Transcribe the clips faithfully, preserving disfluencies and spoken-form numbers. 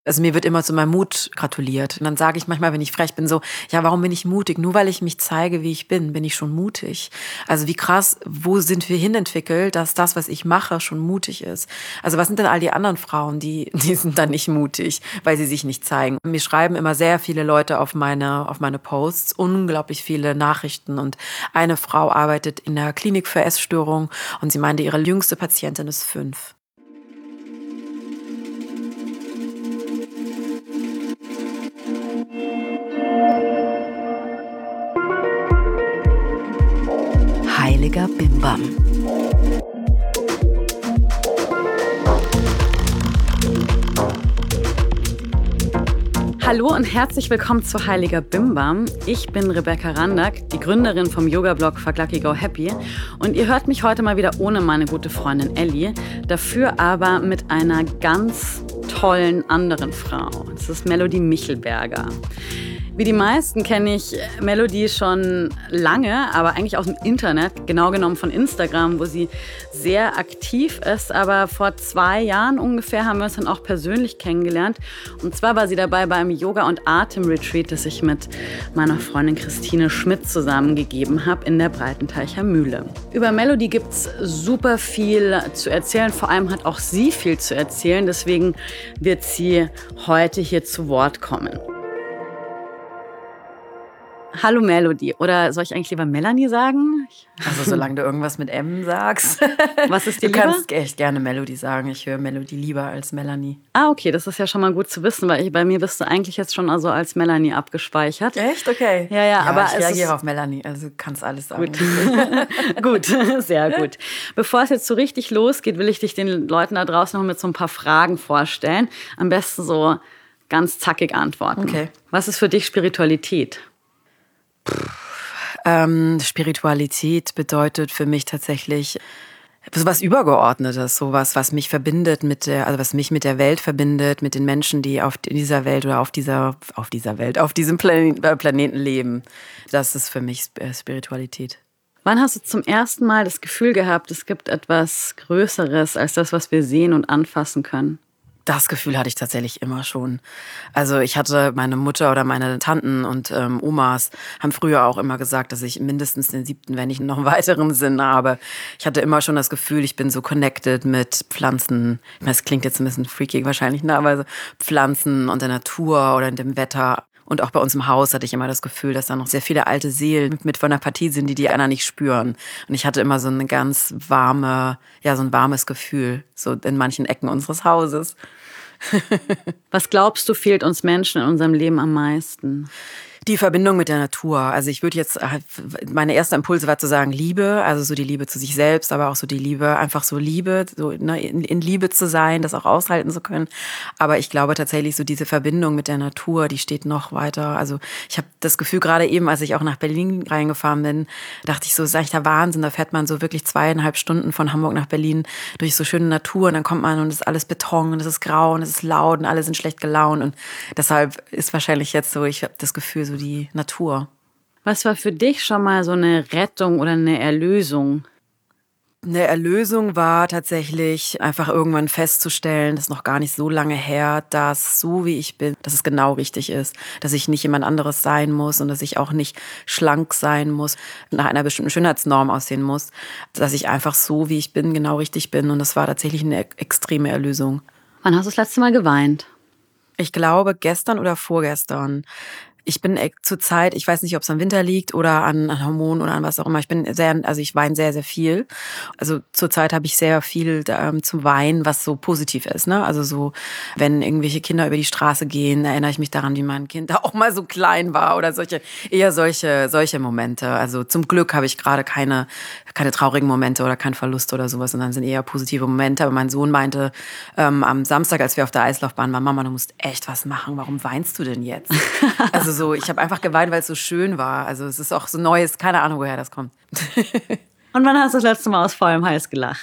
Also mir wird immer zu meinem Mut gratuliert. Und dann sage ich manchmal, wenn ich frech bin, so, ja, warum bin ich mutig? Nur weil ich mich zeige, wie ich bin, bin ich schon mutig. Also wie krass, wo sind wir hinentwickelt, dass das, was ich mache, schon mutig ist? Also was sind denn all die anderen Frauen, die, die sind dann nicht mutig, weil sie sich nicht zeigen? Mir schreiben immer sehr viele Leute auf meine, auf meine Posts, unglaublich viele Nachrichten. Und eine Frau arbeitet in der Klinik für Essstörung und sie meinte, ihre jüngste Patientin ist fünf. Heiliger Bimbam. Hallo und herzlich willkommen zu Heiliger Bimbam. Ich bin Rebecca Randack, die Gründerin vom Yoga-Blog Fuck Lucky Go Happy. Und ihr hört mich heute mal wieder ohne meine gute Freundin Ellie, dafür aber mit einer ganz tollen anderen Frau. Das ist Melody Michelberger. Wie die meisten kenne ich Melody schon lange, aber eigentlich aus dem Internet, genau genommen von Instagram, wo sie sehr aktiv ist. Aber vor zwei Jahren ungefähr haben wir uns dann auch persönlich kennengelernt. Und zwar war sie dabei beim Yoga- und Atem-Retreat, das ich mit meiner Freundin Christine Schmidt zusammengegeben habe in der Breitenteicher Mühle. Über Melody gibt es super viel zu erzählen. Vor allem hat auch sie viel zu erzählen. Deswegen wird sie heute hier zu Wort kommen. Hallo Melody. Oder soll ich eigentlich lieber Melanie sagen? Also solange du irgendwas mit M sagst. Was ist dir Du lieber? kannst echt gerne Melody sagen. Ich höre Melody lieber als Melanie. Ah, okay, das ist ja schon mal gut zu wissen, weil ich, bei mir bist du eigentlich jetzt schon also als Melanie abgespeichert. Echt? Okay. Ja, ja, aber ich es reagiere ist auf Melanie, also du kannst alles sagen. Gut. Gut, sehr gut. Bevor es jetzt so richtig losgeht, will ich dich den Leuten da draußen noch mit so ein paar Fragen vorstellen. Am besten so ganz zackig antworten. Okay. Was ist für dich Spiritualität? Ähm, Spiritualität bedeutet für mich tatsächlich so was Übergeordnetes, sowas, was mich verbindet mit der, also was mich mit der Welt verbindet, mit den Menschen, die auf dieser Welt oder auf dieser, auf dieser Welt, auf diesem Plan- Planeten leben. Das ist für mich Spiritualität. Wann hast du zum ersten Mal das Gefühl gehabt, es gibt etwas Größeres als das, was wir sehen und anfassen können? Das Gefühl hatte ich tatsächlich immer schon. Also ich hatte meine Mutter oder meine Tanten und ähm, Omas haben früher auch immer gesagt, dass ich mindestens den siebten, wenn nicht noch einen weiteren Sinn habe. Ich hatte immer schon das Gefühl, ich bin so connected mit Pflanzen. Das klingt jetzt ein bisschen freaky wahrscheinlich, ne? Aber so Pflanzen und der Natur oder in dem Wetter. Und auch bei uns im Haus hatte ich immer das Gefühl, dass da noch sehr viele alte Seelen mit von der Partie sind, die die einer nicht spüren. Und ich hatte immer so eine ganz warme, ja, so ein warmes Gefühl, so in manchen Ecken unseres Hauses. Was glaubst du, fehlt uns Menschen in unserem Leben am meisten? Die Verbindung mit der Natur. Also ich würde jetzt, meine erste Impulse war zu sagen Liebe, also so die Liebe zu sich selbst, aber auch so die Liebe, einfach so Liebe, so ne, in, in Liebe zu sein, das auch aushalten zu können. Aber ich glaube tatsächlich so diese Verbindung mit der Natur, die steht noch weiter. Also ich habe das Gefühl, gerade eben, als ich auch nach Berlin reingefahren bin, dachte ich so, ist eigentlich der Wahnsinn, da fährt man so wirklich zweieinhalb Stunden von Hamburg nach Berlin durch so schöne Natur und dann kommt man und es ist alles Beton und es ist grau und es ist laut und alle sind schlecht gelaunt und deshalb ist wahrscheinlich jetzt so, ich habe das Gefühl, so die Natur. Was war für dich schon mal so eine Rettung oder eine Erlösung? Eine Erlösung war tatsächlich einfach irgendwann festzustellen, das ist noch gar nicht so lange her, dass so wie ich bin, dass es genau richtig ist, dass ich nicht jemand anderes sein muss und dass ich auch nicht schlank sein muss, nach einer bestimmten Schönheitsnorm aussehen muss, dass ich einfach so wie ich bin, genau richtig bin und das war tatsächlich eine extreme Erlösung. Wann hast du das letzte Mal geweint? Ich glaube gestern oder vorgestern. Ich bin zur Zeit, ich weiß nicht, ob es am Winter liegt oder an, an Hormonen oder an was auch immer. Ich bin sehr, also ich weine sehr, sehr viel. Also zur Zeit habe ich sehr viel ähm, zum Weinen, was so positiv ist, ne? Also so, wenn irgendwelche Kinder über die Straße gehen, erinnere ich mich daran, wie mein Kind da auch mal so klein war oder solche, eher solche, solche Momente. Also zum Glück habe ich gerade keine, keine traurigen Momente oder keinen Verlust oder sowas, sondern sind eher positive Momente. Aber mein Sohn meinte ähm, am Samstag, als wir auf der Eislaufbahn waren, Mama, du musst echt was machen. Warum weinst du denn jetzt? Also so, ich habe einfach geweint, weil es so schön war. Also es ist auch so Neues, keine Ahnung, woher das kommt. Und wann hast du das letzte Mal aus vollem Hals gelacht?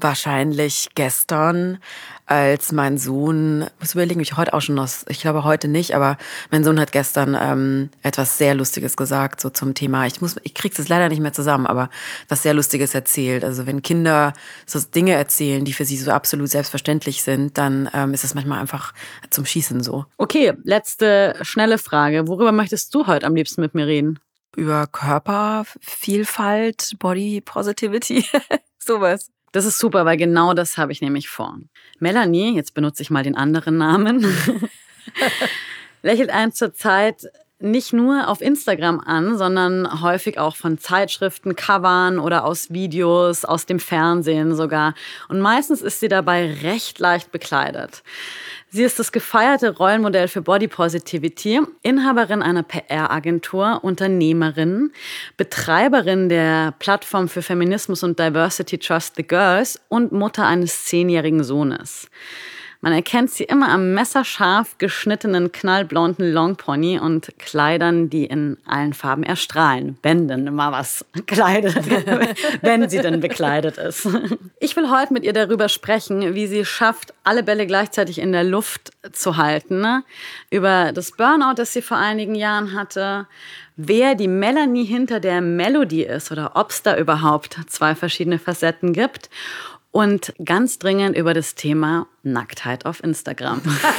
Wahrscheinlich gestern, als mein Sohn, ich muss überlegen, ich heute auch schon noch, ich glaube heute nicht, aber mein Sohn hat gestern ähm, etwas sehr Lustiges gesagt, so zum Thema, ich muss, ich krieg's jetzt leider nicht mehr zusammen, aber was sehr Lustiges erzählt. Also wenn Kinder so Dinge erzählen, die für sie so absolut selbstverständlich sind, dann ähm, ist es manchmal einfach zum Schießen so. Okay, letzte schnelle Frage. Worüber möchtest du heute am liebsten mit mir reden? Über Körpervielfalt, Body Positivity, sowas. Das ist super, weil genau das habe ich nämlich vor. Melanie, jetzt benutze ich mal den anderen Namen, lächelt einen zurzeit nicht nur auf Instagram an, sondern häufig auch von Zeitschriften, Covern oder aus Videos, aus dem Fernsehen sogar. Und meistens ist sie dabei recht leicht bekleidet. Sie ist das gefeierte Rollenmodell für Body Positivity, Inhaberin einer P R-Agentur, Unternehmerin, Betreiberin der Plattform für Feminismus und Diversity Trust the Girls und Mutter eines zehnjährigen Sohnes. Man erkennt sie immer am messerscharf geschnittenen, knallblonden Longpony und Kleidern, die in allen Farben erstrahlen. Wenn denn mal was kleidet, wenn sie denn bekleidet ist. Ich will heute mit ihr darüber sprechen, wie sie es schafft, alle Bälle gleichzeitig in der Luft zu halten. Über das Burnout, das sie vor einigen Jahren hatte. Wer die Melanie hinter der Melody ist oder ob es da überhaupt zwei verschiedene Facetten gibt. Und ganz dringend über das Thema Nacktheit auf Instagram.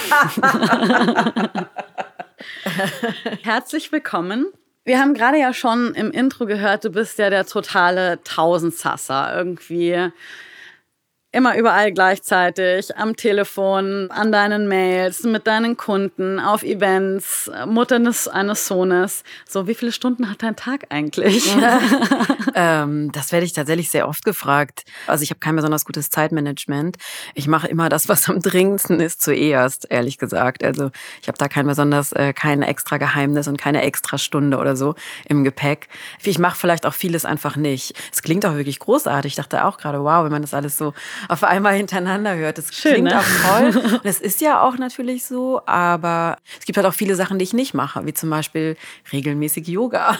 Herzlich willkommen. Wir haben gerade ja schon im Intro gehört, du bist ja der totale Tausendsasser. Irgendwie immer überall gleichzeitig, am Telefon, an deinen Mails, mit deinen Kunden, auf Events, Mutter eines, eines Sohnes. So, wie viele Stunden hat dein Tag eigentlich? Ja. ähm, das werde ich tatsächlich sehr oft gefragt. Also ich habe kein besonders gutes Zeitmanagement. Ich mache immer das, was am dringendsten ist, zuerst, ehrlich gesagt. Also ich habe da kein besonders, äh, kein extra Geheimnis und keine extra Stunde oder so im Gepäck. Ich mache vielleicht auch vieles einfach nicht. Es klingt auch wirklich großartig. Ich dachte auch gerade, wow, wenn man das alles so auf einmal hintereinander hört. Das Schön, klingt ne? auch toll. Und es ist ja auch natürlich so, aber es gibt halt auch viele Sachen, die ich nicht mache, wie zum Beispiel regelmäßig Yoga.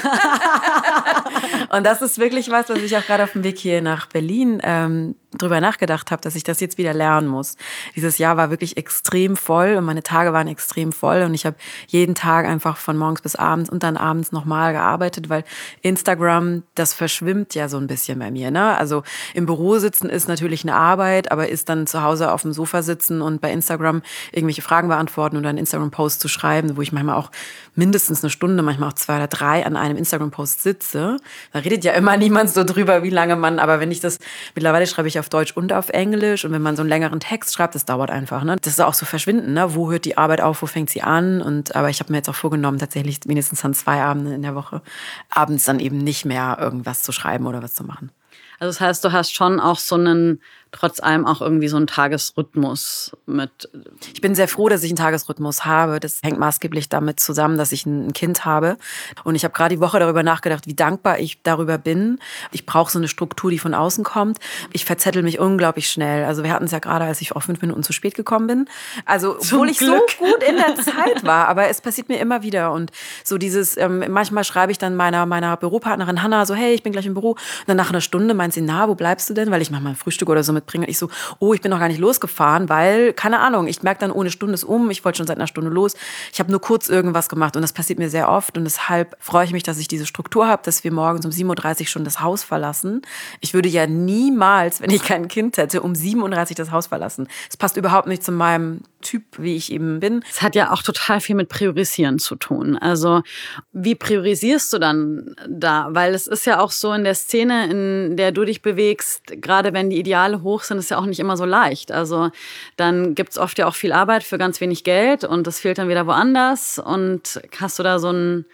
Und das ist wirklich was, was ich auch gerade auf dem Weg hier nach Berlin ähm, drüber nachgedacht habe, dass ich das jetzt wieder lernen muss. Dieses Jahr war wirklich extrem voll und meine Tage waren extrem voll und ich habe jeden Tag einfach von morgens bis abends und dann abends nochmal gearbeitet, weil Instagram, das verschwimmt ja so ein bisschen bei mir, ne? Also im Büro sitzen ist natürlich eine Arbeit, aber ist dann zu Hause auf dem Sofa sitzen und bei Instagram irgendwelche Fragen beantworten oder einen Instagram-Post zu schreiben, wo ich manchmal auch mindestens eine Stunde, manchmal auch zwei oder drei an einem Instagram-Post sitze. Da redet ja immer niemand so drüber, wie lange man, aber wenn ich das, mittlerweile schreibe ich auf Deutsch und auf Englisch und wenn man so einen längeren Text schreibt, das dauert einfach, ne? Das ist auch so verschwinden, ne? Wo hört die Arbeit auf, wo fängt sie an? Und, aber ich habe mir jetzt auch vorgenommen, tatsächlich mindestens an zwei Abenden in der Woche abends dann eben nicht mehr irgendwas zu schreiben oder was zu machen. Also das heißt, du hast schon auch so einen, trotz allem auch irgendwie so einen Tagesrhythmus mit. Ich bin sehr froh, dass ich einen Tagesrhythmus habe. Das hängt maßgeblich damit zusammen, dass ich ein Kind habe. Und ich habe gerade die Woche darüber nachgedacht, wie dankbar ich darüber bin. Ich brauche so eine Struktur, die von außen kommt. Ich verzettel mich unglaublich schnell. Also wir hatten es ja gerade, als ich auch fünf Minuten zu spät gekommen bin. Also obwohl ich so gut in der Zeit war. Aber es passiert mir immer wieder. Und so dieses, ähm, manchmal schreibe ich dann meiner, meiner Büropartnerin Hannah so, hey, ich bin gleich im Büro. Und dann nach einer Stunde meint sie, na, wo bleibst du denn? Weil ich manchmal ein Frühstück oder so mitbringe. Und ich so, oh, ich bin noch gar nicht losgefahren, weil, keine Ahnung, ich merke dann, ohne Stunde ist um. Ich wollte schon seit einer Stunde los. Ich habe nur kurz irgendwas gemacht. Und das passiert mir sehr oft. Und deshalb freue ich mich, dass ich diese Struktur habe, dass wir morgens um sieben Uhr dreißig schon das Haus verlassen. Ich würde ja niemals, wenn ich kein Kind hätte, um sieben Uhr dreißig das Haus verlassen. Es passt überhaupt nicht zu meinem Typ, wie ich eben bin. Es hat ja auch total viel mit Priorisieren zu tun. Also wie priorisierst du dann da? Weil es ist ja auch so in der Szene, in der du dich bewegst, gerade wenn die Ideale hoch sind, ist ja auch nicht immer so leicht. Also dann gibt's oft ja auch viel Arbeit für ganz wenig Geld und das fehlt dann wieder woanders. Und hast du da so ein,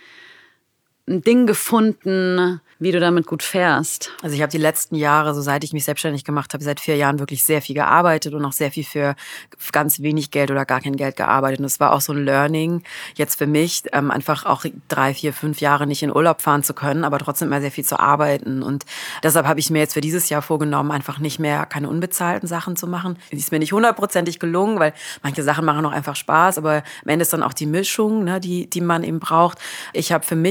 ein Ding gefunden, wie du damit gut fährst? Also ich habe die letzten Jahre, so seit ich mich selbstständig gemacht habe, seit vier Jahren wirklich sehr viel gearbeitet und auch sehr viel für ganz wenig Geld oder gar kein Geld gearbeitet. Und es war auch so ein Learning jetzt für mich, ähm, einfach auch drei, vier, fünf Jahre nicht in Urlaub fahren zu können, aber trotzdem immer sehr viel zu arbeiten. Und deshalb habe ich mir jetzt für dieses Jahr vorgenommen, einfach nicht mehr keine unbezahlten Sachen zu machen. Das ist mir nicht hundertprozentig gelungen, weil manche Sachen machen auch einfach Spaß, aber am Ende ist dann auch die Mischung, ne, die, die man eben braucht. Ich habe für mich einfach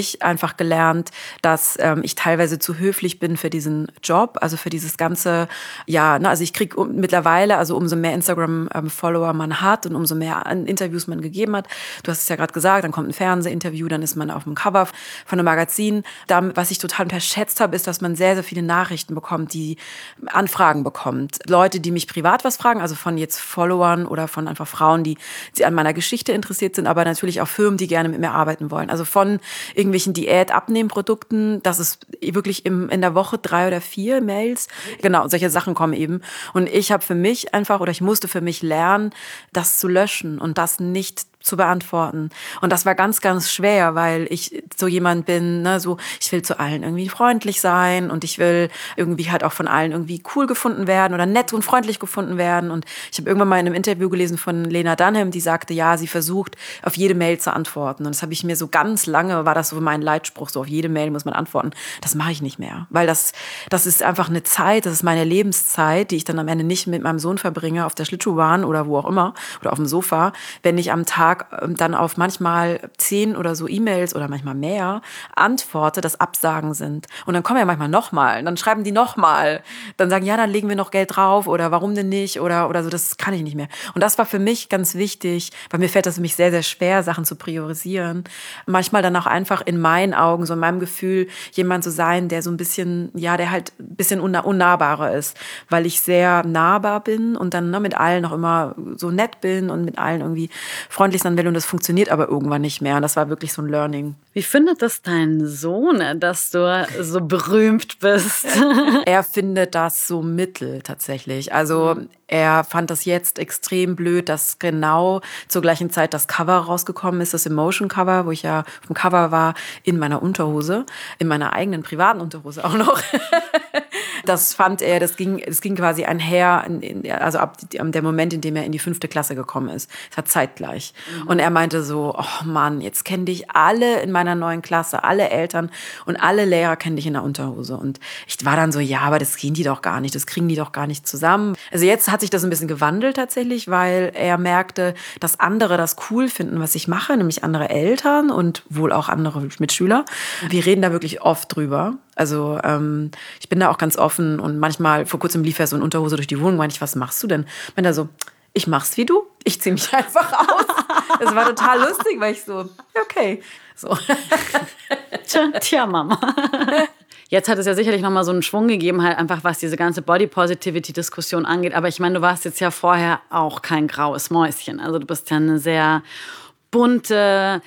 einfach gelernt, dass ähm, ich teilweise zu höflich bin für diesen Job, also für dieses ganze, ja, ne, also ich kriege um, mittlerweile, also umso mehr Instagram-Follower man hat und umso mehr Interviews man gegeben hat, du hast es ja gerade gesagt, dann kommt ein Fernsehinterview, dann ist man auf dem Cover von einem Magazin. Da, was ich total unterschätzt habe, ist, dass man sehr, sehr viele Nachrichten bekommt, die Anfragen bekommt. Leute, die mich privat was fragen, also von jetzt Followern oder von einfach Frauen, die, die an meiner Geschichte interessiert sind, aber natürlich auch Firmen, die gerne mit mir arbeiten wollen. Also von irgendwelchen Diät-Abnehmprodukten, das ist wirklich im, in der Woche drei oder vier Mails. Genau, solche Sachen kommen eben. Und ich habe für mich einfach, oder ich musste für mich lernen, das zu löschen und das nicht zu beantworten. Und das war ganz, ganz schwer, weil ich so jemand bin, ne, so, ich will zu allen irgendwie freundlich sein und ich will irgendwie halt auch von allen irgendwie cool gefunden werden oder nett und freundlich gefunden werden. Und ich habe irgendwann mal in einem Interview gelesen von Lena Dunham, die sagte, ja, sie versucht, auf jede Mail zu antworten. Und das habe ich mir so ganz lange, war das so mein Leitspruch, so auf jede Mail muss man antworten. Das mache ich nicht mehr, weil das, das ist einfach eine Zeit, das ist meine Lebenszeit, die ich dann am Ende nicht mit meinem Sohn verbringe, auf der Schlittschuhbahn oder wo auch immer oder auf dem Sofa, wenn ich am Tag dann auf manchmal zehn oder so E-Mails oder manchmal mehr antworte, das Absagen sind. Und dann kommen ja manchmal nochmal, dann schreiben die nochmal, dann sagen, ja, dann legen wir noch Geld drauf oder warum denn nicht oder, oder so, das kann ich nicht mehr. Und das war für mich ganz wichtig, weil mir fällt das für mich sehr, sehr schwer, Sachen zu priorisieren. Manchmal dann auch einfach in meinen Augen, so in meinem Gefühl, jemand zu sein, der so ein bisschen, ja, der halt ein bisschen unna- unnahbarer ist, weil ich sehr nahbar bin und dann ne, mit allen auch immer so nett bin und mit allen irgendwie freundlich sein will und das funktioniert aber irgendwann nicht mehr. Und das war wirklich so ein Learning. Wie findet das dein Sohn, dass du so berühmt bist? Er findet das so mittel tatsächlich. Also er fand das jetzt extrem blöd, dass genau zur gleichen Zeit das Cover rausgekommen ist, das Emotion-Cover, wo ich ja auf dem Cover war, in meiner Unterhose, in meiner eigenen privaten Unterhose auch noch. Das fand er, das ging, das ging quasi einher, also ab der Moment, in dem er in die fünfte Klasse gekommen ist. Es war zeitgleich. Mhm. Und er meinte so, oh Mann, jetzt kennen dich alle in meiner neuen Klasse, alle Eltern und alle Lehrer kennen dich in der Unterhose. Und ich war dann so, ja, aber das gehen die doch gar nicht, das kriegen die doch gar nicht zusammen. Also jetzt hat sich das ein bisschen gewandelt tatsächlich, weil er merkte, dass andere das cool finden, was ich mache, nämlich andere Eltern und wohl auch andere Mitschüler. Wir reden da wirklich oft drüber. Also ähm, ich bin da auch ganz offen und manchmal, vor kurzem lief er so in Unterhose durch die Wohnung, meinte ich, was machst du denn? Wenn er so, ich mach's wie du, ich zieh mich einfach aus. Das war total lustig, weil ich so, okay. So. Tja, tja, Mama. Jetzt hat es ja sicherlich nochmal so einen Schwung gegeben, halt einfach was diese ganze Body-Positivity-Diskussion angeht. Aber ich meine, du warst jetzt ja vorher auch kein graues Mäuschen. Also du bist ja eine sehr bunte,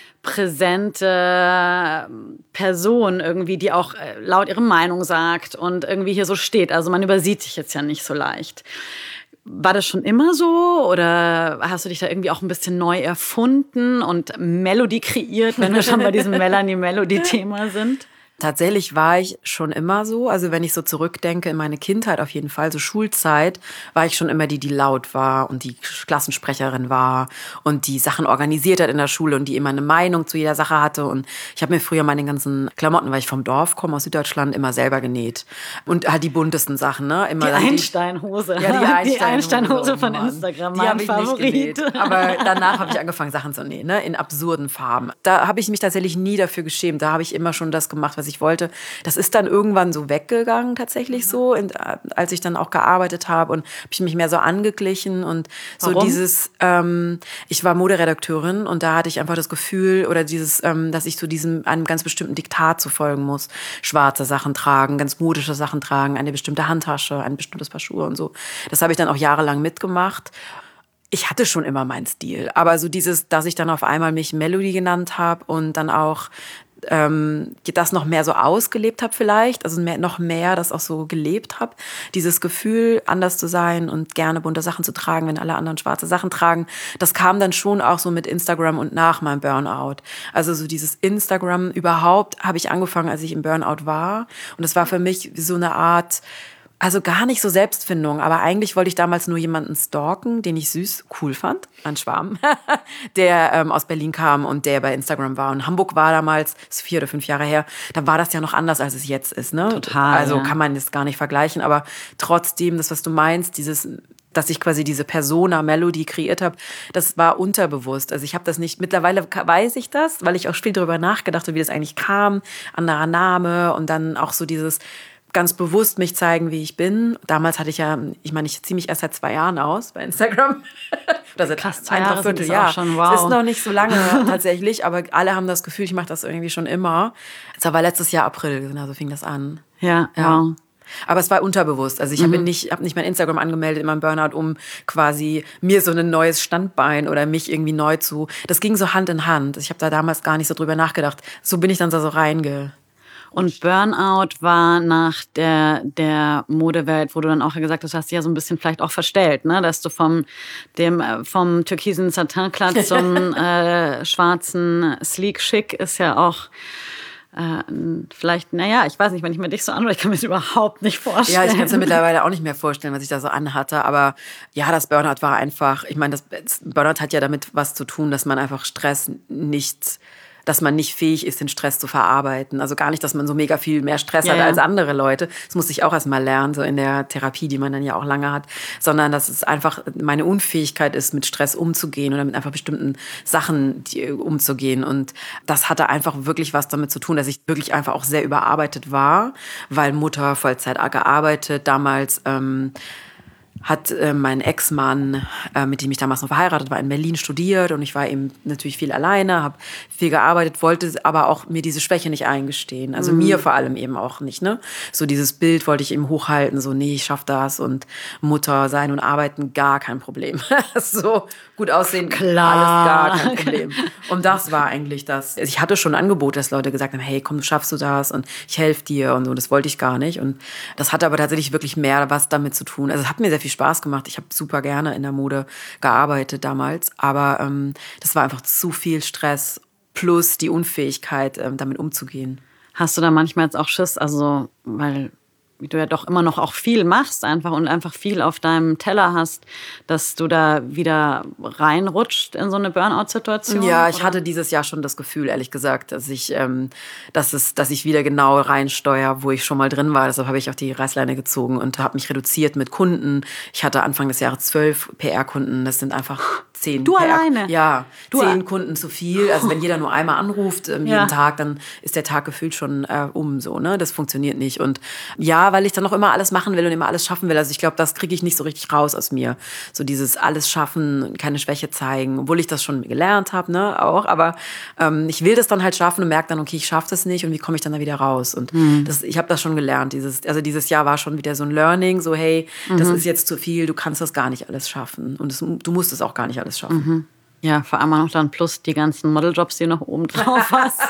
präsente Person irgendwie, die auch laut ihre Meinung sagt und irgendwie hier so steht. Also man übersieht dich jetzt ja nicht so leicht. War das schon immer so oder hast du dich da irgendwie auch ein bisschen neu erfunden und Melody kreiert, wenn wir schon bei diesem Melanie-Melody-Thema sind? Tatsächlich war ich schon immer so. Also wenn ich so zurückdenke in meine Kindheit auf jeden Fall, so Schulzeit, war ich schon immer die, die laut war und die Klassensprecherin war und die Sachen organisiert hat in der Schule und die immer eine Meinung zu jeder Sache hatte. Und ich habe mir früher meine ganzen Klamotten, weil ich vom Dorf komme, aus Süddeutschland, immer selber genäht. Und halt die buntesten Sachen, ne? Immer die Einsteinhose. Ja, die Einsteinhose, die Einsteinhose von oh Instagram, die mein habe ich Favorit. nicht genäht. Aber danach habe ich angefangen, Sachen zu nähen, ne? In absurden Farben. Da habe ich mich tatsächlich nie dafür geschämt. Da habe ich immer schon das gemacht, was ich wollte. Das ist dann irgendwann so weggegangen tatsächlich so, und, als ich dann auch gearbeitet habe und habe ich mich mehr so angeglichen und so Warum? dieses, ähm, ich war Moderedakteurin und da hatte ich einfach das Gefühl oder dieses, ähm, dass ich zu diesem, einem ganz bestimmten Diktat zu folgen muss. Schwarze Sachen tragen, ganz modische Sachen tragen, eine bestimmte Handtasche, ein bestimmtes Paar Schuhe und so. Das habe ich dann auch jahrelang mitgemacht. Ich hatte schon immer meinen Stil, aber so dieses, dass ich dann auf einmal mich Melody genannt habe und dann auch ähm, das noch mehr so ausgelebt habe vielleicht, also mehr, noch mehr das auch so gelebt habe, dieses Gefühl, anders zu sein und gerne bunte Sachen zu tragen, wenn alle anderen schwarze Sachen tragen, das kam dann schon auch so mit Instagram und nach meinem Burnout. Also so dieses Instagram überhaupt habe ich angefangen, als ich im Burnout war, und es war für mich so eine Art, also gar nicht so Selbstfindung, aber eigentlich wollte ich damals nur jemanden stalken, den ich süß, cool fand, ein Schwarm, der ähm, aus Berlin kam und der bei Instagram war. Und Hamburg war damals, das ist vier oder fünf Jahre her, da war das ja noch anders, als es jetzt ist. Ne? Total. Also ja. kann man das gar nicht vergleichen, aber trotzdem, das, was du meinst, dieses dass ich quasi diese Persona Melody kreiert habe, das war unterbewusst. Also ich habe das nicht, mittlerweile weiß ich das, weil ich auch viel darüber nachgedacht habe, wie das eigentlich kam, anderer Name und dann auch so dieses ganz bewusst mich zeigen, wie ich bin. Damals hatte ich ja, ich meine, ich ziehe mich erst seit zwei Jahren aus bei Instagram. Das ist krass, zwei Jahre sind das auch schon, wow. Es ist noch nicht so lange tatsächlich, aber alle haben das Gefühl, ich mache das irgendwie schon immer. Es war letztes Jahr April, genau, so fing das an. Ja, ja. Wow. Aber es war unterbewusst. Also ich mhm. habe nicht, hab nicht mein Instagram angemeldet in meinem Burnout, um quasi mir so ein neues Standbein oder mich irgendwie neu zu... Das ging so Hand in Hand. Ich habe da damals gar nicht so drüber nachgedacht. So bin ich dann da so reinge... Und Burnout war nach der, der Modewelt, wo du dann auch gesagt hast, du hast dich ja so ein bisschen vielleicht auch verstellt, ne? Dass du vom, dem, vom türkisen Satinkleid zum äh, schwarzen Sleek Chic ist ja auch... Äh, vielleicht, naja, ich weiß nicht, wenn ich mir dich so anschaue, ich kann mir das überhaupt nicht vorstellen. Ja, ich kann es mir mittlerweile auch nicht mehr vorstellen, was ich da so anhatte. Aber ja, das Burnout war einfach, ich meine, das Burnout hat ja damit was zu tun, dass man einfach Stress nicht... dass man nicht fähig ist, den Stress zu verarbeiten. Also gar nicht, dass man so mega viel mehr Stress ja, hat als ja. andere Leute. Das musste ich auch erst mal lernen, so in der Therapie, die man dann ja auch lange hat. Sondern dass es einfach meine Unfähigkeit ist, mit Stress umzugehen oder mit einfach bestimmten Sachen die, umzugehen. Und das hatte einfach wirklich was damit zu tun, dass ich wirklich einfach auch sehr überarbeitet war, weil Mutter Vollzeit gearbeitet, damals... Ähm, hat äh, mein Ex-Mann, äh, mit dem ich damals noch verheiratet war, in Berlin studiert und ich war eben natürlich viel alleine, habe viel gearbeitet, wollte aber auch mir diese Schwäche nicht eingestehen. Also mhm. mir vor allem eben auch nicht, ne? So dieses Bild wollte ich eben hochhalten, so nee, ich schaff das und Mutter sein und arbeiten, gar kein Problem. So gut aussehen, klar, alles gar kein Problem. Und das war eigentlich das. Also ich hatte schon Angebote, dass Leute gesagt haben, hey, komm, du schaffst du das und ich helfe dir und so. Das wollte ich gar nicht und das hatte aber tatsächlich wirklich mehr was damit zu tun. Also es hat mir sehr viel Spaß gemacht. Ich habe super gerne in der Mode gearbeitet damals, aber ähm, das war einfach zu viel Stress plus die Unfähigkeit, ähm, damit umzugehen. Hast du da manchmal jetzt auch Schiss, also weil du ja doch immer noch auch viel machst einfach und einfach viel auf deinem Teller hast, dass du da wieder reinrutscht in so eine Burnout-Situation? Ja, ich oder? hatte dieses Jahr schon das Gefühl, ehrlich gesagt, dass ich, ähm, dass es, dass ich wieder genau reinsteuere, wo ich schon mal drin war. Deshalb habe ich auch die Reißleine gezogen und habe mich reduziert mit Kunden. Ich hatte Anfang des Jahres zwölf P R-Kunden. Das sind einfach zehn. Du P R- alleine? Ja, du zehn Kunden zu viel. Also wenn jeder nur einmal anruft ähm, ja. jeden Tag, dann ist der Tag gefühlt schon äh, um so. Ne? Das funktioniert nicht. Und ja, weil ich dann auch immer alles machen will und immer alles schaffen will. Also ich glaube, das kriege ich nicht so richtig raus aus mir. So dieses alles schaffen, keine Schwäche zeigen, obwohl ich das schon gelernt habe, ne, auch. Aber ähm, ich will das dann halt schaffen und merke dann, okay, ich schaffe das nicht und wie komme ich dann da wieder raus? Und mhm. das, ich habe das schon gelernt. Dieses, also dieses Jahr war schon wieder so ein Learning, so hey, mhm. das ist jetzt zu viel, du kannst das gar nicht alles schaffen. Und das, du musst es auch gar nicht alles schaffen. Mhm. Ja, vor allem noch dann plus die ganzen Modeljobs, die du noch oben drauf hast.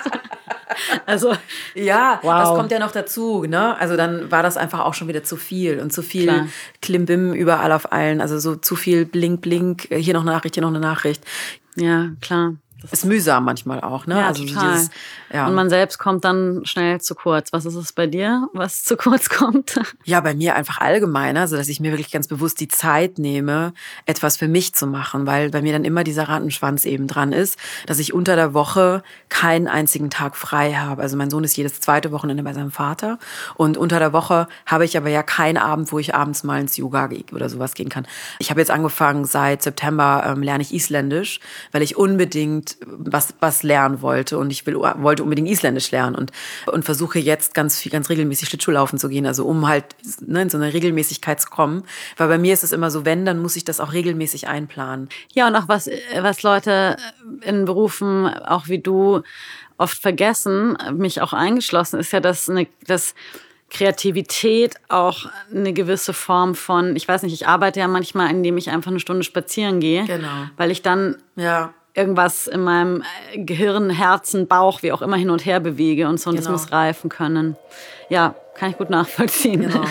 Also ja, wow. Das kommt ja noch dazu, ne? Also dann war das einfach auch schon wieder zu viel und zu viel Klar. Klimbim überall auf allen, also so zu viel Blink Blink, hier noch eine Nachricht, hier noch eine Nachricht. Ja, klar. Das ist mühsam manchmal auch, ne? Ja, also total. Dieses, ja. Und man selbst kommt dann schnell zu kurz. Was ist es bei dir, was zu kurz kommt? Ja, bei mir einfach allgemein, also dass ich mir wirklich ganz bewusst die Zeit nehme, etwas für mich zu machen, weil bei mir dann immer dieser Rattenschwanz eben dran ist, dass ich unter der Woche keinen einzigen Tag frei habe. Also mein Sohn ist jedes zweite Wochenende bei seinem Vater und unter der Woche habe ich aber ja keinen Abend, wo ich abends mal ins Yoga oder sowas gehen kann. Ich habe jetzt angefangen, seit September ähm, lerne ich Isländisch, weil ich unbedingt was was lernen wollte und ich will, wollte unbedingt Isländisch lernen und und versuche jetzt ganz viel ganz regelmäßig Schlittschuhlaufen zu gehen, also um halt ne, in so eine Regelmäßigkeit zu kommen, weil bei mir ist es immer so, wenn, dann muss ich das auch regelmäßig einplanen. Ja, und auch was was Leute in Berufen auch wie du oft vergessen, mich auch eingeschlossen, ist ja, dass eine dass Kreativität auch eine gewisse Form von, ich weiß nicht, ich arbeite ja manchmal, indem ich einfach eine Stunde spazieren gehe, genau. weil ich dann ja irgendwas in meinem Gehirn, Herzen, Bauch, wie auch immer hin und her bewege und so. Und genau. Das muss reifen können. Ja, kann ich gut nachvollziehen. Genau.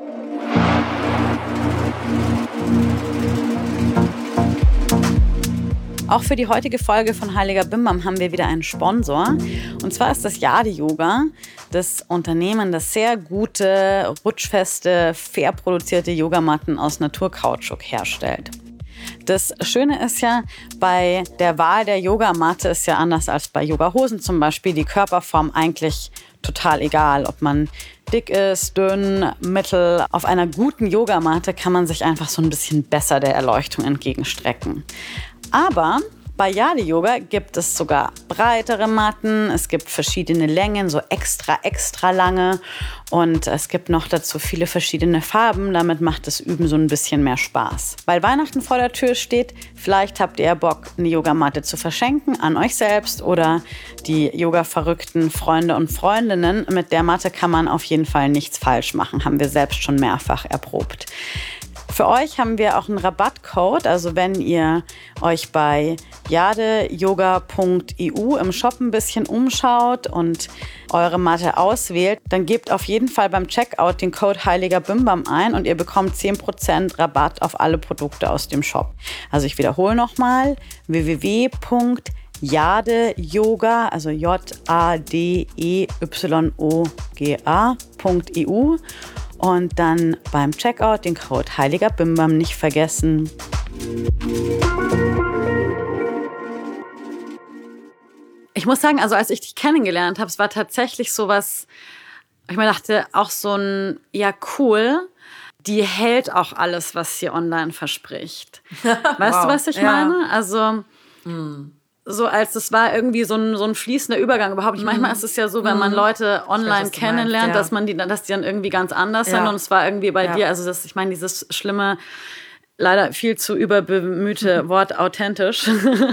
Auch für die heutige Folge von Heiliger Bimbam haben wir wieder einen Sponsor. Und zwar ist das Yadi Yoga, das Unternehmen, das sehr gute, rutschfeste, fair produzierte Yogamatten aus Naturkautschuk herstellt. Das Schöne ist ja, bei der Wahl der Yogamatte ist ja anders als bei Yogahosen zum Beispiel die Körperform eigentlich total egal, ob man dick ist, dünn, mittel. Auf einer guten Yogamatte kann man sich einfach so ein bisschen besser der Erleuchtung entgegenstrecken. Aber bei Yadi Yoga gibt es sogar breitere Matten, es gibt verschiedene Längen, so extra, extra lange und es gibt noch dazu viele verschiedene Farben. Damit macht das Üben so ein bisschen mehr Spaß. Weil Weihnachten vor der Tür steht, vielleicht habt ihr Bock, eine Yogamatte zu verschenken an euch selbst oder die Yoga-verrückten Freunde und Freundinnen. Mit der Matte kann man auf jeden Fall nichts falsch machen, haben wir selbst schon mehrfach erprobt. Für euch haben wir auch einen Rabattcode, also wenn ihr euch bei yade yoga punkt e u im Shop ein bisschen umschaut und eure Matte auswählt, dann gebt auf jeden Fall beim Checkout den Code Heiliger Bimbam ein und ihr bekommt zehn Prozent Rabatt auf alle Produkte aus dem Shop. Also ich wiederhole nochmal, w w w punkt yade yoga, also J A D E Y O G A Punkt E U und dann beim Checkout den Code Heiliger Bimbam nicht vergessen. Ich muss sagen, also als ich dich kennengelernt habe, es war tatsächlich sowas, ich mir dachte, auch so ein, ja cool, die hält auch alles, was sie online verspricht. Weißt wow. du, was ich ja. meine? Also mm. so als es war irgendwie so ein, so ein fließender Übergang überhaupt. Mm. Manchmal ist es ja so, wenn man Leute online weiß, kennenlernt, ja. dass man die, dass die dann irgendwie ganz anders ja. sind und es war irgendwie bei ja. dir, also das, ich meine, dieses schlimme, leider viel zu überbemühte Wort authentisch.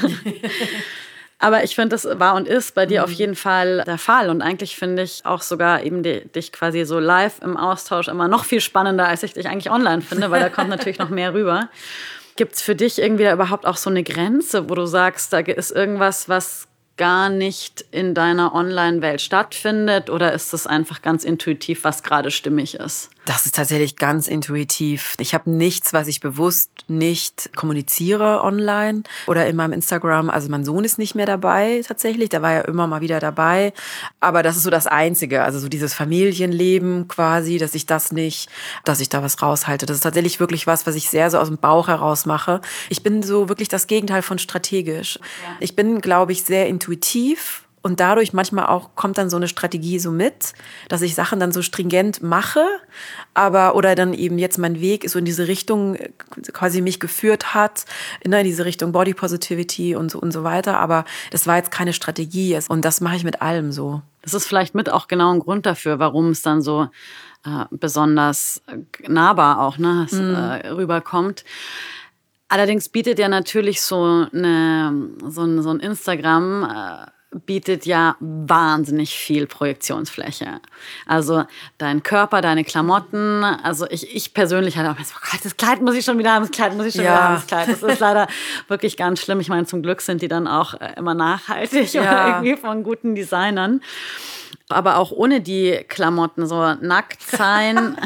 Aber ich finde, das war und ist bei dir mhm. auf jeden Fall der Fall. Und eigentlich finde ich auch sogar eben die, dich quasi so live im Austausch immer noch viel spannender, als ich dich eigentlich online finde, weil da kommt natürlich noch mehr rüber. Gibt es für dich irgendwie überhaupt auch so eine Grenze, wo du sagst, da ist irgendwas, was gar nicht in deiner Online-Welt stattfindet? Oder ist das einfach ganz intuitiv, was gerade stimmig ist? Das ist tatsächlich ganz intuitiv. Ich habe nichts, was ich bewusst nicht kommuniziere online oder in meinem Instagram. Also mein Sohn ist nicht mehr dabei tatsächlich. Der war ja immer mal wieder dabei. Aber das ist so das Einzige. Also so dieses Familienleben quasi, dass ich das nicht, dass ich da was raushalte. Das ist tatsächlich wirklich was, was ich sehr so aus dem Bauch heraus mache. Ich bin so wirklich das Gegenteil von strategisch. Ja. Ich bin, glaube ich, sehr intuitiv. Und dadurch manchmal auch kommt dann so eine Strategie so mit, dass ich Sachen dann so stringent mache, aber oder dann eben jetzt mein Weg so in diese Richtung quasi mich geführt hat, in diese Richtung Body Positivity und so und so weiter. Aber das war jetzt keine Strategie und das mache ich mit allem so. Das ist vielleicht mit auch genau ein Grund dafür, warum es dann so äh, besonders nahbar auch ne, es, mm. äh, rüberkommt. Allerdings bietet ja natürlich so, eine, so ein, so ein Instagram äh, bietet ja wahnsinnig viel Projektionsfläche. Also dein Körper, deine Klamotten. Also ich, ich persönlich hatte auch so, Gott, das Kleid muss ich schon wieder haben, das Kleid muss ich schon ja. wieder haben, das Kleid. Das ist leider wirklich ganz schlimm. Ich meine, zum Glück sind die dann auch immer nachhaltig ja. oder irgendwie von guten Designern. Aber auch ohne die Klamotten, so nackt sein.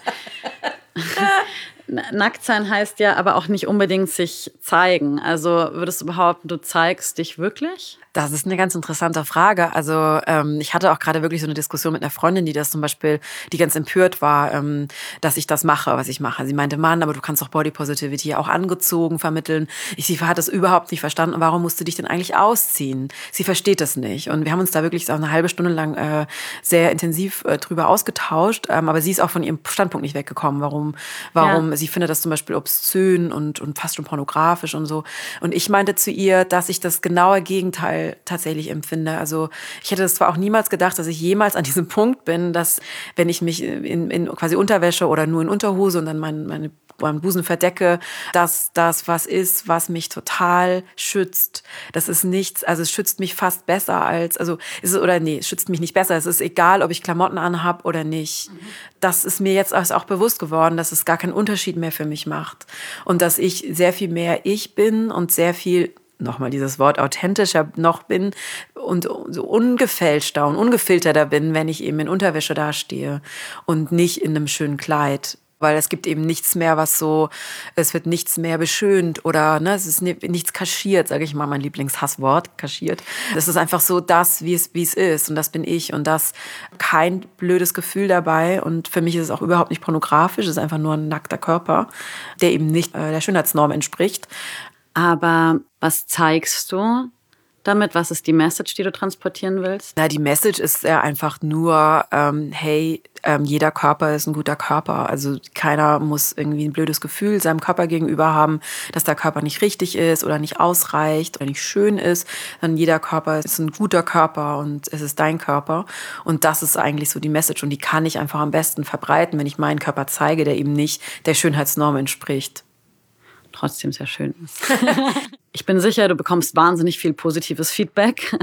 Nackt sein heißt ja aber auch nicht unbedingt sich zeigen. Also würdest du behaupten, du zeigst dich wirklich? Das ist eine ganz interessante Frage. Also ähm, ich hatte auch gerade wirklich so eine Diskussion mit einer Freundin, die das zum Beispiel, die ganz empört war, ähm, dass ich das mache, was ich mache. Sie meinte, Mann, aber du kannst doch Body Positivity auch angezogen vermitteln. Ich, sie hat das überhaupt nicht verstanden. Warum musst du dich denn eigentlich ausziehen? Sie versteht das nicht. Und wir haben uns da wirklich auch eine halbe Stunde lang äh, sehr intensiv äh, drüber ausgetauscht. Ähm, aber sie ist auch von ihrem Standpunkt nicht weggekommen. Warum? Warum? Ja. Sie findet das zum Beispiel obszön und, und fast schon pornografisch und so. Und ich meinte zu ihr, dass ich das genaue Gegenteil tatsächlich empfinde. Also ich hätte das zwar auch niemals gedacht, dass ich jemals an diesem Punkt bin, dass wenn ich mich in, in quasi Unterwäsche oder nur in Unterhose und dann mein, meine, meinen Busen verdecke, dass das was ist, was mich total schützt. Das ist nichts, also es schützt mich fast besser als, also ist es, oder nee, es schützt mich nicht besser. Es ist egal, ob ich Klamotten anhab oder nicht. Mhm. Das ist mir jetzt auch bewusst geworden, dass es gar keinen Unterschied mehr für mich macht. Und dass ich sehr viel mehr ich bin und sehr viel nochmal dieses Wort authentischer noch bin und so ungefälschter und ungefilterter bin, wenn ich eben in Unterwäsche dastehe und nicht in einem schönen Kleid. Weil es gibt eben nichts mehr, was so, es wird nichts mehr beschönt oder ne, es ist nichts kaschiert, sage ich mal, mein Lieblingshasswort, kaschiert. Es ist einfach so das, wie es, wie es ist und das bin ich und das kein blödes Gefühl dabei und für mich ist es auch überhaupt nicht pornografisch, es ist einfach nur ein nackter Körper, der eben nicht äh, der Schönheitsnorm entspricht. Aber was zeigst du damit? Was ist die Message, die du transportieren willst? Na, die Message ist ja einfach nur, ähm, hey, ähm, jeder Körper ist ein guter Körper. Also keiner muss irgendwie ein blödes Gefühl seinem Körper gegenüber haben, dass der Körper nicht richtig ist oder nicht ausreicht oder nicht schön ist. Sondern jeder Körper ist ein guter Körper und es ist dein Körper. Und das ist eigentlich so die Message. Und die kann ich einfach am besten verbreiten, wenn ich meinen Körper zeige, der eben nicht der Schönheitsnorm entspricht. Trotzdem sehr schön ist. Ich bin sicher, du bekommst wahnsinnig viel positives Feedback.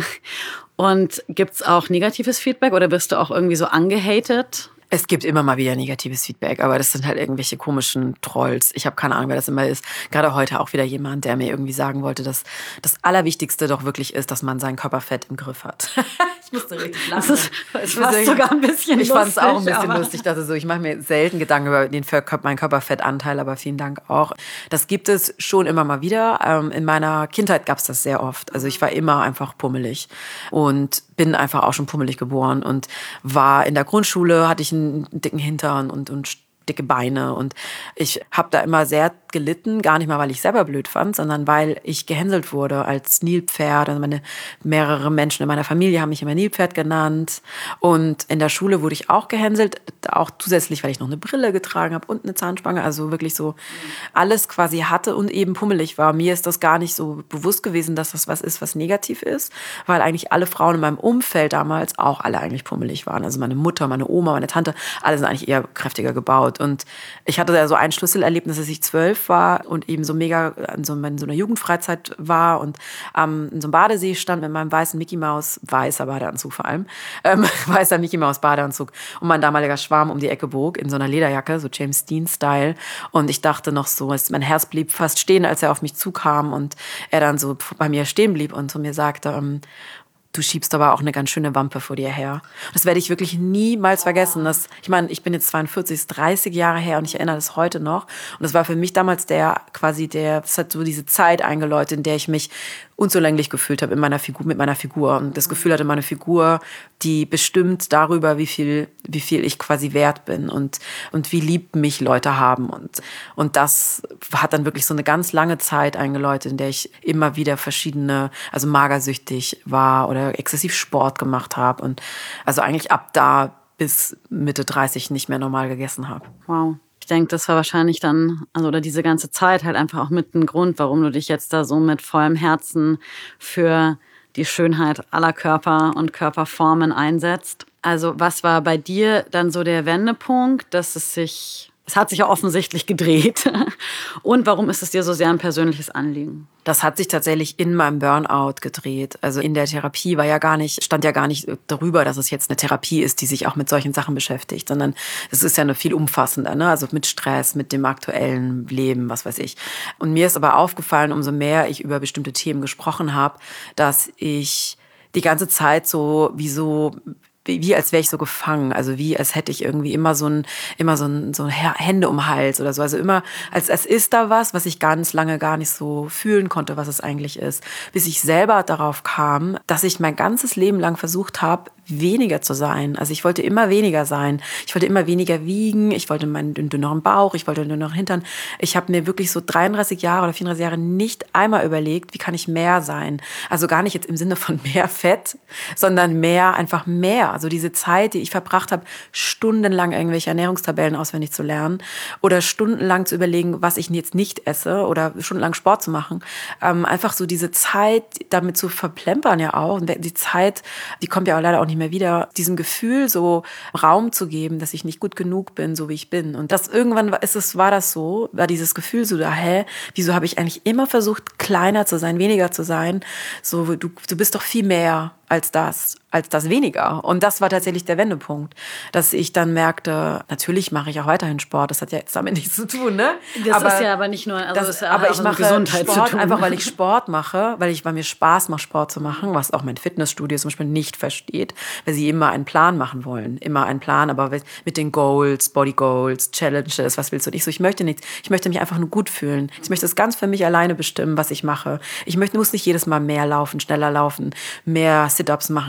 Und gibt's auch negatives Feedback oder wirst du auch irgendwie so angehatet? Es gibt immer mal wieder negatives Feedback, aber das sind halt irgendwelche komischen Trolls. Ich habe keine Ahnung, wer das immer ist. Gerade heute auch wieder jemand, der mir irgendwie sagen wollte, dass das Allerwichtigste doch wirklich ist, dass man sein Körperfett im Griff hat. Ich musste richtig lachen. Das ist, das ist sogar ein bisschen ich lustig. Ich fand es auch ein bisschen lustig. Ich dachte so, ich mache mir selten Gedanken über den meinen Körperfettanteil, aber vielen Dank auch. Das gibt es schon immer mal wieder. In meiner Kindheit gab es das sehr oft. Also ich war immer einfach pummelig und bin einfach auch schon pummelig geboren und war in der Grundschule, hatte ich einen dicken Hintern und, und dicke Beine und ich habe da immer sehr gelitten, gar nicht mal, weil ich selber blöd fand, sondern weil ich gehänselt wurde als Nilpferd. Also meine, mehrere Menschen in meiner Familie haben mich immer Nilpferd genannt und in der Schule wurde ich auch gehänselt, auch zusätzlich, weil ich noch eine Brille getragen habe und eine Zahnspange, also wirklich so alles quasi hatte und eben pummelig war. Mir ist das gar nicht so bewusst gewesen, dass das was ist, was negativ ist, weil eigentlich alle Frauen in meinem Umfeld damals auch alle eigentlich pummelig waren. Also meine Mutter, meine Oma, meine Tante, alle sind eigentlich eher kräftiger gebaut. Und ich hatte da so ein Schlüsselerlebnis, als ich zwölf war und eben so mega in so, in so einer Jugendfreizeit war und ähm, in so einem Badesee stand mit meinem weißen Mickey Maus, weißer Badeanzug vor allem, ähm, weißer Mickey Maus Badeanzug und mein damaliger Schwarm um die Ecke bog in so einer Lederjacke, so James Dean-Style. Und ich dachte noch so, mein Herz blieb fast stehen, als er auf mich zukam und er dann so bei mir stehen blieb und zu mir sagte, ähm, du schiebst aber auch eine ganz schöne Wampe vor dir her. Das werde ich wirklich niemals vergessen. Das, ich meine, ich bin jetzt zweiundvierzig, ist dreißig Jahre her und ich erinnere das heute noch. Und das war für mich damals der, quasi der, das hat so diese Zeit eingeläutet, in der ich mich unzulänglich gefühlt habe in meiner Figur, mit meiner Figur. Und das Gefühl hatte, meine Figur, die bestimmt darüber, wie viel, wie viel ich quasi wert bin und, und wie lieb mich Leute haben. Und, und das hat dann wirklich so eine ganz lange Zeit eingeläutet, in der ich immer wieder verschiedene, also magersüchtig war oder exzessiv Sport gemacht habe. Und also eigentlich ab da bis Mitte dreißig nicht mehr normal gegessen habe. Wow. Ich denke, das war wahrscheinlich dann, also oder diese ganze Zeit halt einfach auch mit ein Grund, warum du dich jetzt da so mit vollem Herzen für die Schönheit aller Körper und Körperformen einsetzt. Also was war bei dir dann so der Wendepunkt, dass es sich, es hat sich ja offensichtlich gedreht. Und warum ist es dir so sehr ein persönliches Anliegen? Das hat sich tatsächlich in meinem Burnout gedreht. Also in der Therapie war ja gar nicht, stand ja gar nicht darüber, dass es jetzt eine Therapie ist, die sich auch mit solchen Sachen beschäftigt, sondern es ist ja nur viel umfassender, ne? Also mit Stress, mit dem aktuellen Leben, was weiß ich. Und mir ist aber aufgefallen, umso mehr ich über bestimmte Themen gesprochen habe, dass ich die ganze Zeit so wie so wie als wäre ich so gefangen, also wie als hätte ich irgendwie immer so ein immer so ein so Hände um den Hals oder so, also immer als als ist da was, was ich ganz lange gar nicht so fühlen konnte, was es eigentlich ist, bis ich selber darauf kam, dass ich mein ganzes Leben lang versucht habe, weniger zu sein. Also ich wollte immer weniger sein. Ich wollte immer weniger wiegen. Ich wollte meinen dünneren Bauch. Ich wollte einen dünneren Hintern. Ich habe mir wirklich so dreiunddreißig Jahre oder vierunddreißig Jahre nicht einmal überlegt, wie kann ich mehr sein. Also gar nicht jetzt im Sinne von mehr Fett, sondern mehr, einfach mehr. Also diese Zeit, die ich verbracht habe, stundenlang irgendwelche Ernährungstabellen auswendig zu lernen oder stundenlang zu überlegen, was ich jetzt nicht esse oder stundenlang Sport zu machen. Ähm, einfach so diese Zeit damit zu verplempern ja auch. Und die Zeit, die kommt ja auch leider auch nicht mehr wieder, diesem Gefühl so Raum zu geben, dass ich nicht gut genug bin, so wie ich bin. Und das irgendwann ist es, war das so, war dieses Gefühl so da, hä, wieso habe ich eigentlich immer versucht, kleiner zu sein, weniger zu sein? So, du, du bist doch viel mehr als das, als das weniger. Und das war tatsächlich der Wendepunkt, dass ich dann merkte, natürlich mache ich auch weiterhin Sport, das hat ja jetzt damit nichts zu tun, ne? Das aber, ist ja aber nicht nur, also das, das ist ja aber auch ich mit mache Gesundheit Sport zu tun. einfach, weil ich Sport mache, weil ich, weil mir Spaß macht, Sport zu machen, was auch mein Fitnessstudio zum Beispiel nicht versteht, weil sie immer einen Plan machen wollen, immer einen Plan, aber mit den Goals, Body Goals, Challenges, was willst du? Und ich so, ich möchte nichts, ich möchte mich einfach nur gut fühlen. Ich möchte das ganz für mich alleine bestimmen, was ich mache. Ich möchte, muss nicht jedes Mal mehr laufen, schneller laufen, mehr Sit-Ups machen.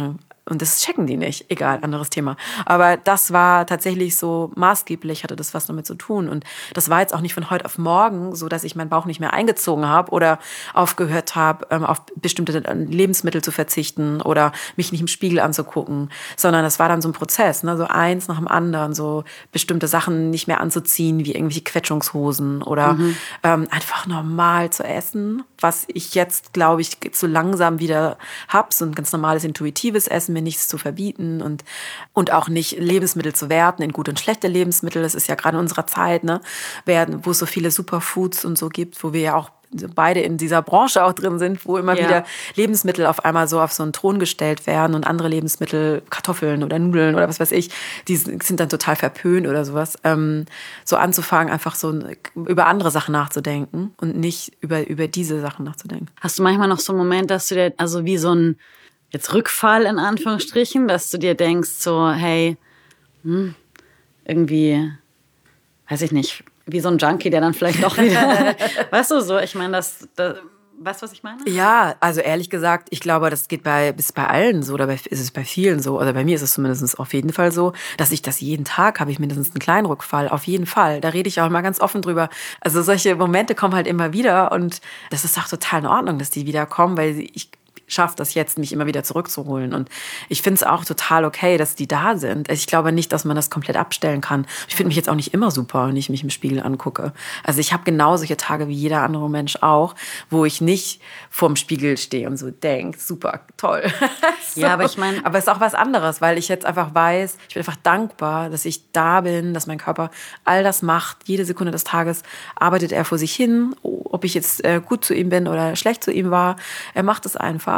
Und das checken die nicht. Egal, anderes Thema. Aber das war tatsächlich so maßgeblich, hatte das was damit zu tun. Und das war jetzt auch nicht von heute auf morgen so, dass ich meinen Bauch nicht mehr eingezogen habe oder aufgehört habe, auf bestimmte Lebensmittel zu verzichten oder mich nicht im Spiegel anzugucken. Sondern das war dann so ein Prozess, ne? So eins nach dem anderen, so bestimmte Sachen nicht mehr anzuziehen, wie irgendwelche Quetschungshosen oder mhm. ähm, einfach normal zu essen, was ich jetzt, glaube ich, so langsam wieder habe. So ein ganz normales, intuitives Essen, mir nichts zu verbieten und, und auch nicht Lebensmittel zu werten in gute und schlechte Lebensmittel. Das ist ja gerade in unserer Zeit, ne, werden, wo es so viele Superfoods und so gibt, wo wir ja auch beide in dieser Branche auch drin sind, wo immer ja. wieder Lebensmittel auf einmal so auf so einen Thron gestellt werden und andere Lebensmittel, Kartoffeln oder Nudeln oder was weiß ich, die sind dann total verpönt oder sowas. Ähm, so anzufangen, einfach so über andere Sachen nachzudenken und nicht über, über diese Sachen nachzudenken. Hast du manchmal noch so einen Moment, dass du dir, also wie so ein jetzt Rückfall in Anführungsstrichen, dass du dir denkst so, hey, hm, irgendwie, weiß ich nicht, wie so ein Junkie, der dann vielleicht doch wieder, weißt du, so, ich meine, das, das, weißt du, was ich meine? Ja, also ehrlich gesagt, ich glaube, das geht bei, ist bei allen so, oder bei, ist es bei vielen so, oder bei mir ist es zumindest auf jeden Fall so, dass ich das jeden Tag habe ich mindestens einen kleinen Rückfall, auf jeden Fall. Da rede ich auch mal ganz offen drüber. Also solche Momente kommen halt immer wieder und das ist auch total in Ordnung, dass die wieder kommen, weil ich schafft das jetzt, mich immer wieder zurückzuholen. Und ich finde es auch total okay, dass die da sind. Ich glaube nicht, dass man das komplett abstellen kann. Ich finde mich jetzt auch nicht immer super, wenn ich mich im Spiegel angucke. Also ich habe genau solche Tage wie jeder andere Mensch auch, wo ich nicht vorm Spiegel stehe und so denke, super, toll. so. Ja, aber ich meine... Aber es ist auch was anderes, weil ich jetzt einfach weiß, ich bin einfach dankbar, dass ich da bin, dass mein Körper all das macht. Jede Sekunde des Tages arbeitet er vor sich hin, ob ich jetzt gut zu ihm bin oder schlecht zu ihm war. Er macht es einfach.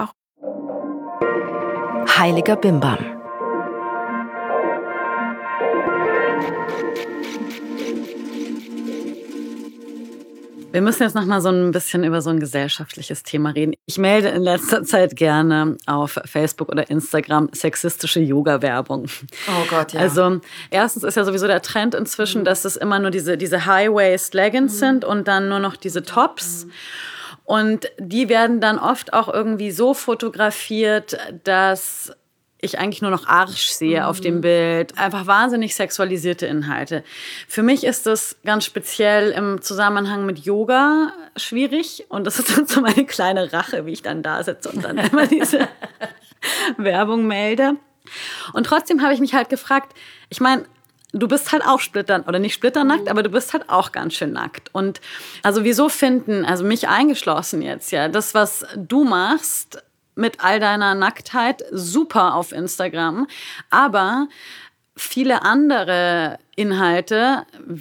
Heiliger Bimbam. Wir müssen jetzt noch mal so ein bisschen über so ein gesellschaftliches Thema reden. Ich melde in letzter Zeit gerne auf Facebook oder Instagram sexistische Yoga-Werbung. Oh Gott, ja. Also erstens ist ja sowieso der Trend inzwischen, mhm. dass es immer nur diese, diese High-Waist-Leggings mhm. sind und dann nur noch diese Tops. Mhm. Und die werden dann oft auch irgendwie so fotografiert, dass ich eigentlich nur noch Arsch sehe mhm. auf dem Bild. Einfach wahnsinnig sexualisierte Inhalte. Für mich ist das ganz speziell im Zusammenhang mit Yoga schwierig. Und das ist dann so meine kleine Rache, wie ich dann da sitze und dann immer diese Werbung melde. Und trotzdem habe ich mich halt gefragt, ich meine, du bist halt auch splittern oder nicht splitternackt, mhm. aber du bist halt auch ganz schön nackt. Und also wieso finden, also mich eingeschlossen jetzt, ja, das, was du machst mit all deiner Nacktheit, super auf Instagram. Aber viele andere Inhalte,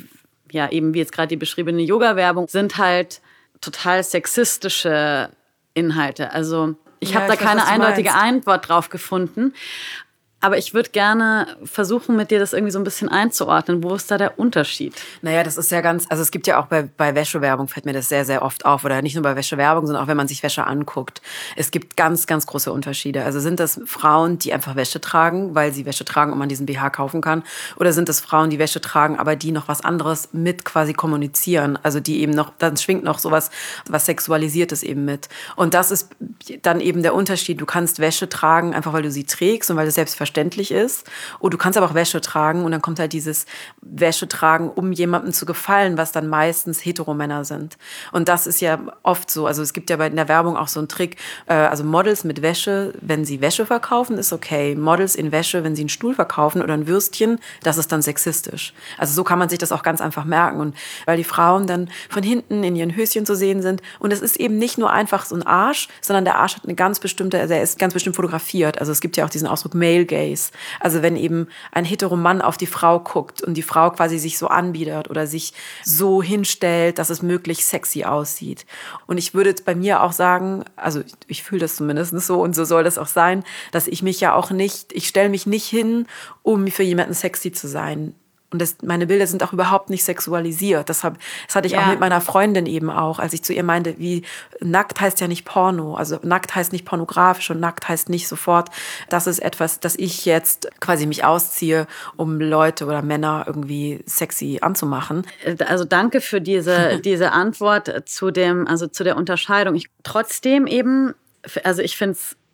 ja eben wie jetzt gerade die beschriebene Yoga-Werbung, sind halt total sexistische Inhalte. Also ich ja, habe da ich keine weiß, eindeutige Antwort drauf gefunden. Aber ich würde gerne versuchen, mit dir das irgendwie so ein bisschen einzuordnen. Wo ist da der Unterschied? Naja, das ist ja ganz, also es gibt ja auch bei, bei Wäschewerbung, fällt mir das sehr, sehr oft auf. Oder nicht nur bei Wäschewerbung, sondern auch wenn man sich Wäsche anguckt. Es gibt ganz, ganz große Unterschiede. Also sind das Frauen, die einfach Wäsche tragen, weil sie Wäsche tragen und man diesen B H kaufen kann? Oder sind das Frauen, die Wäsche tragen, aber die noch was anderes mit quasi kommunizieren? Also die eben noch, dann schwingt noch sowas, was Sexualisiertes eben mit. Und das ist dann eben der Unterschied. Du kannst Wäsche tragen, einfach weil du sie trägst und weil es selbstverständlich ist. Und du kannst aber auch Wäsche tragen und dann kommt halt dieses Wäsche tragen, um jemandem zu gefallen, was dann meistens Heteromänner sind. Und das ist ja oft so. Also es gibt ja bei in der Werbung auch so einen Trick, äh, also Models mit Wäsche, wenn sie Wäsche verkaufen, ist okay. Models in Wäsche, wenn sie einen Stuhl verkaufen oder ein Würstchen, das ist dann sexistisch. Also so kann man sich das auch ganz einfach merken. Und weil die Frauen dann von hinten in ihren Höschen zu sehen sind und es ist eben nicht nur einfach so ein Arsch, sondern der Arsch hat eine ganz bestimmte, also er ist ganz bestimmt fotografiert. Also es gibt ja auch diesen Ausdruck Male Gaze. Also wenn eben ein Heteromann auf die Frau guckt und die Frau quasi sich so anbietet oder sich so hinstellt, dass es möglichst sexy aussieht. Und ich würde bei mir auch sagen, also ich, ich fühle das zumindest so und so soll das auch sein, dass ich mich ja auch nicht, ich stelle mich nicht hin, um für jemanden sexy zu sein. Und das, meine Bilder sind auch überhaupt nicht sexualisiert. Das, hab, das hatte ich ja. auch mit meiner Freundin eben auch, als ich zu ihr meinte, wie nackt heißt ja nicht Porno. Also nackt heißt nicht pornografisch und nackt heißt nicht sofort, das ist etwas, das ich jetzt quasi mich ausziehe, um Leute oder Männer irgendwie sexy anzumachen. Also danke für diese, diese Antwort zu dem, also zu der Unterscheidung. Ich, trotzdem eben, also ich finde es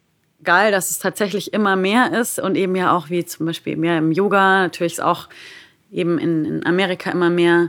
geil, dass es tatsächlich immer mehr ist und eben ja auch wie zum Beispiel mehr im Yoga, natürlich ist auch eben in, in Amerika immer mehr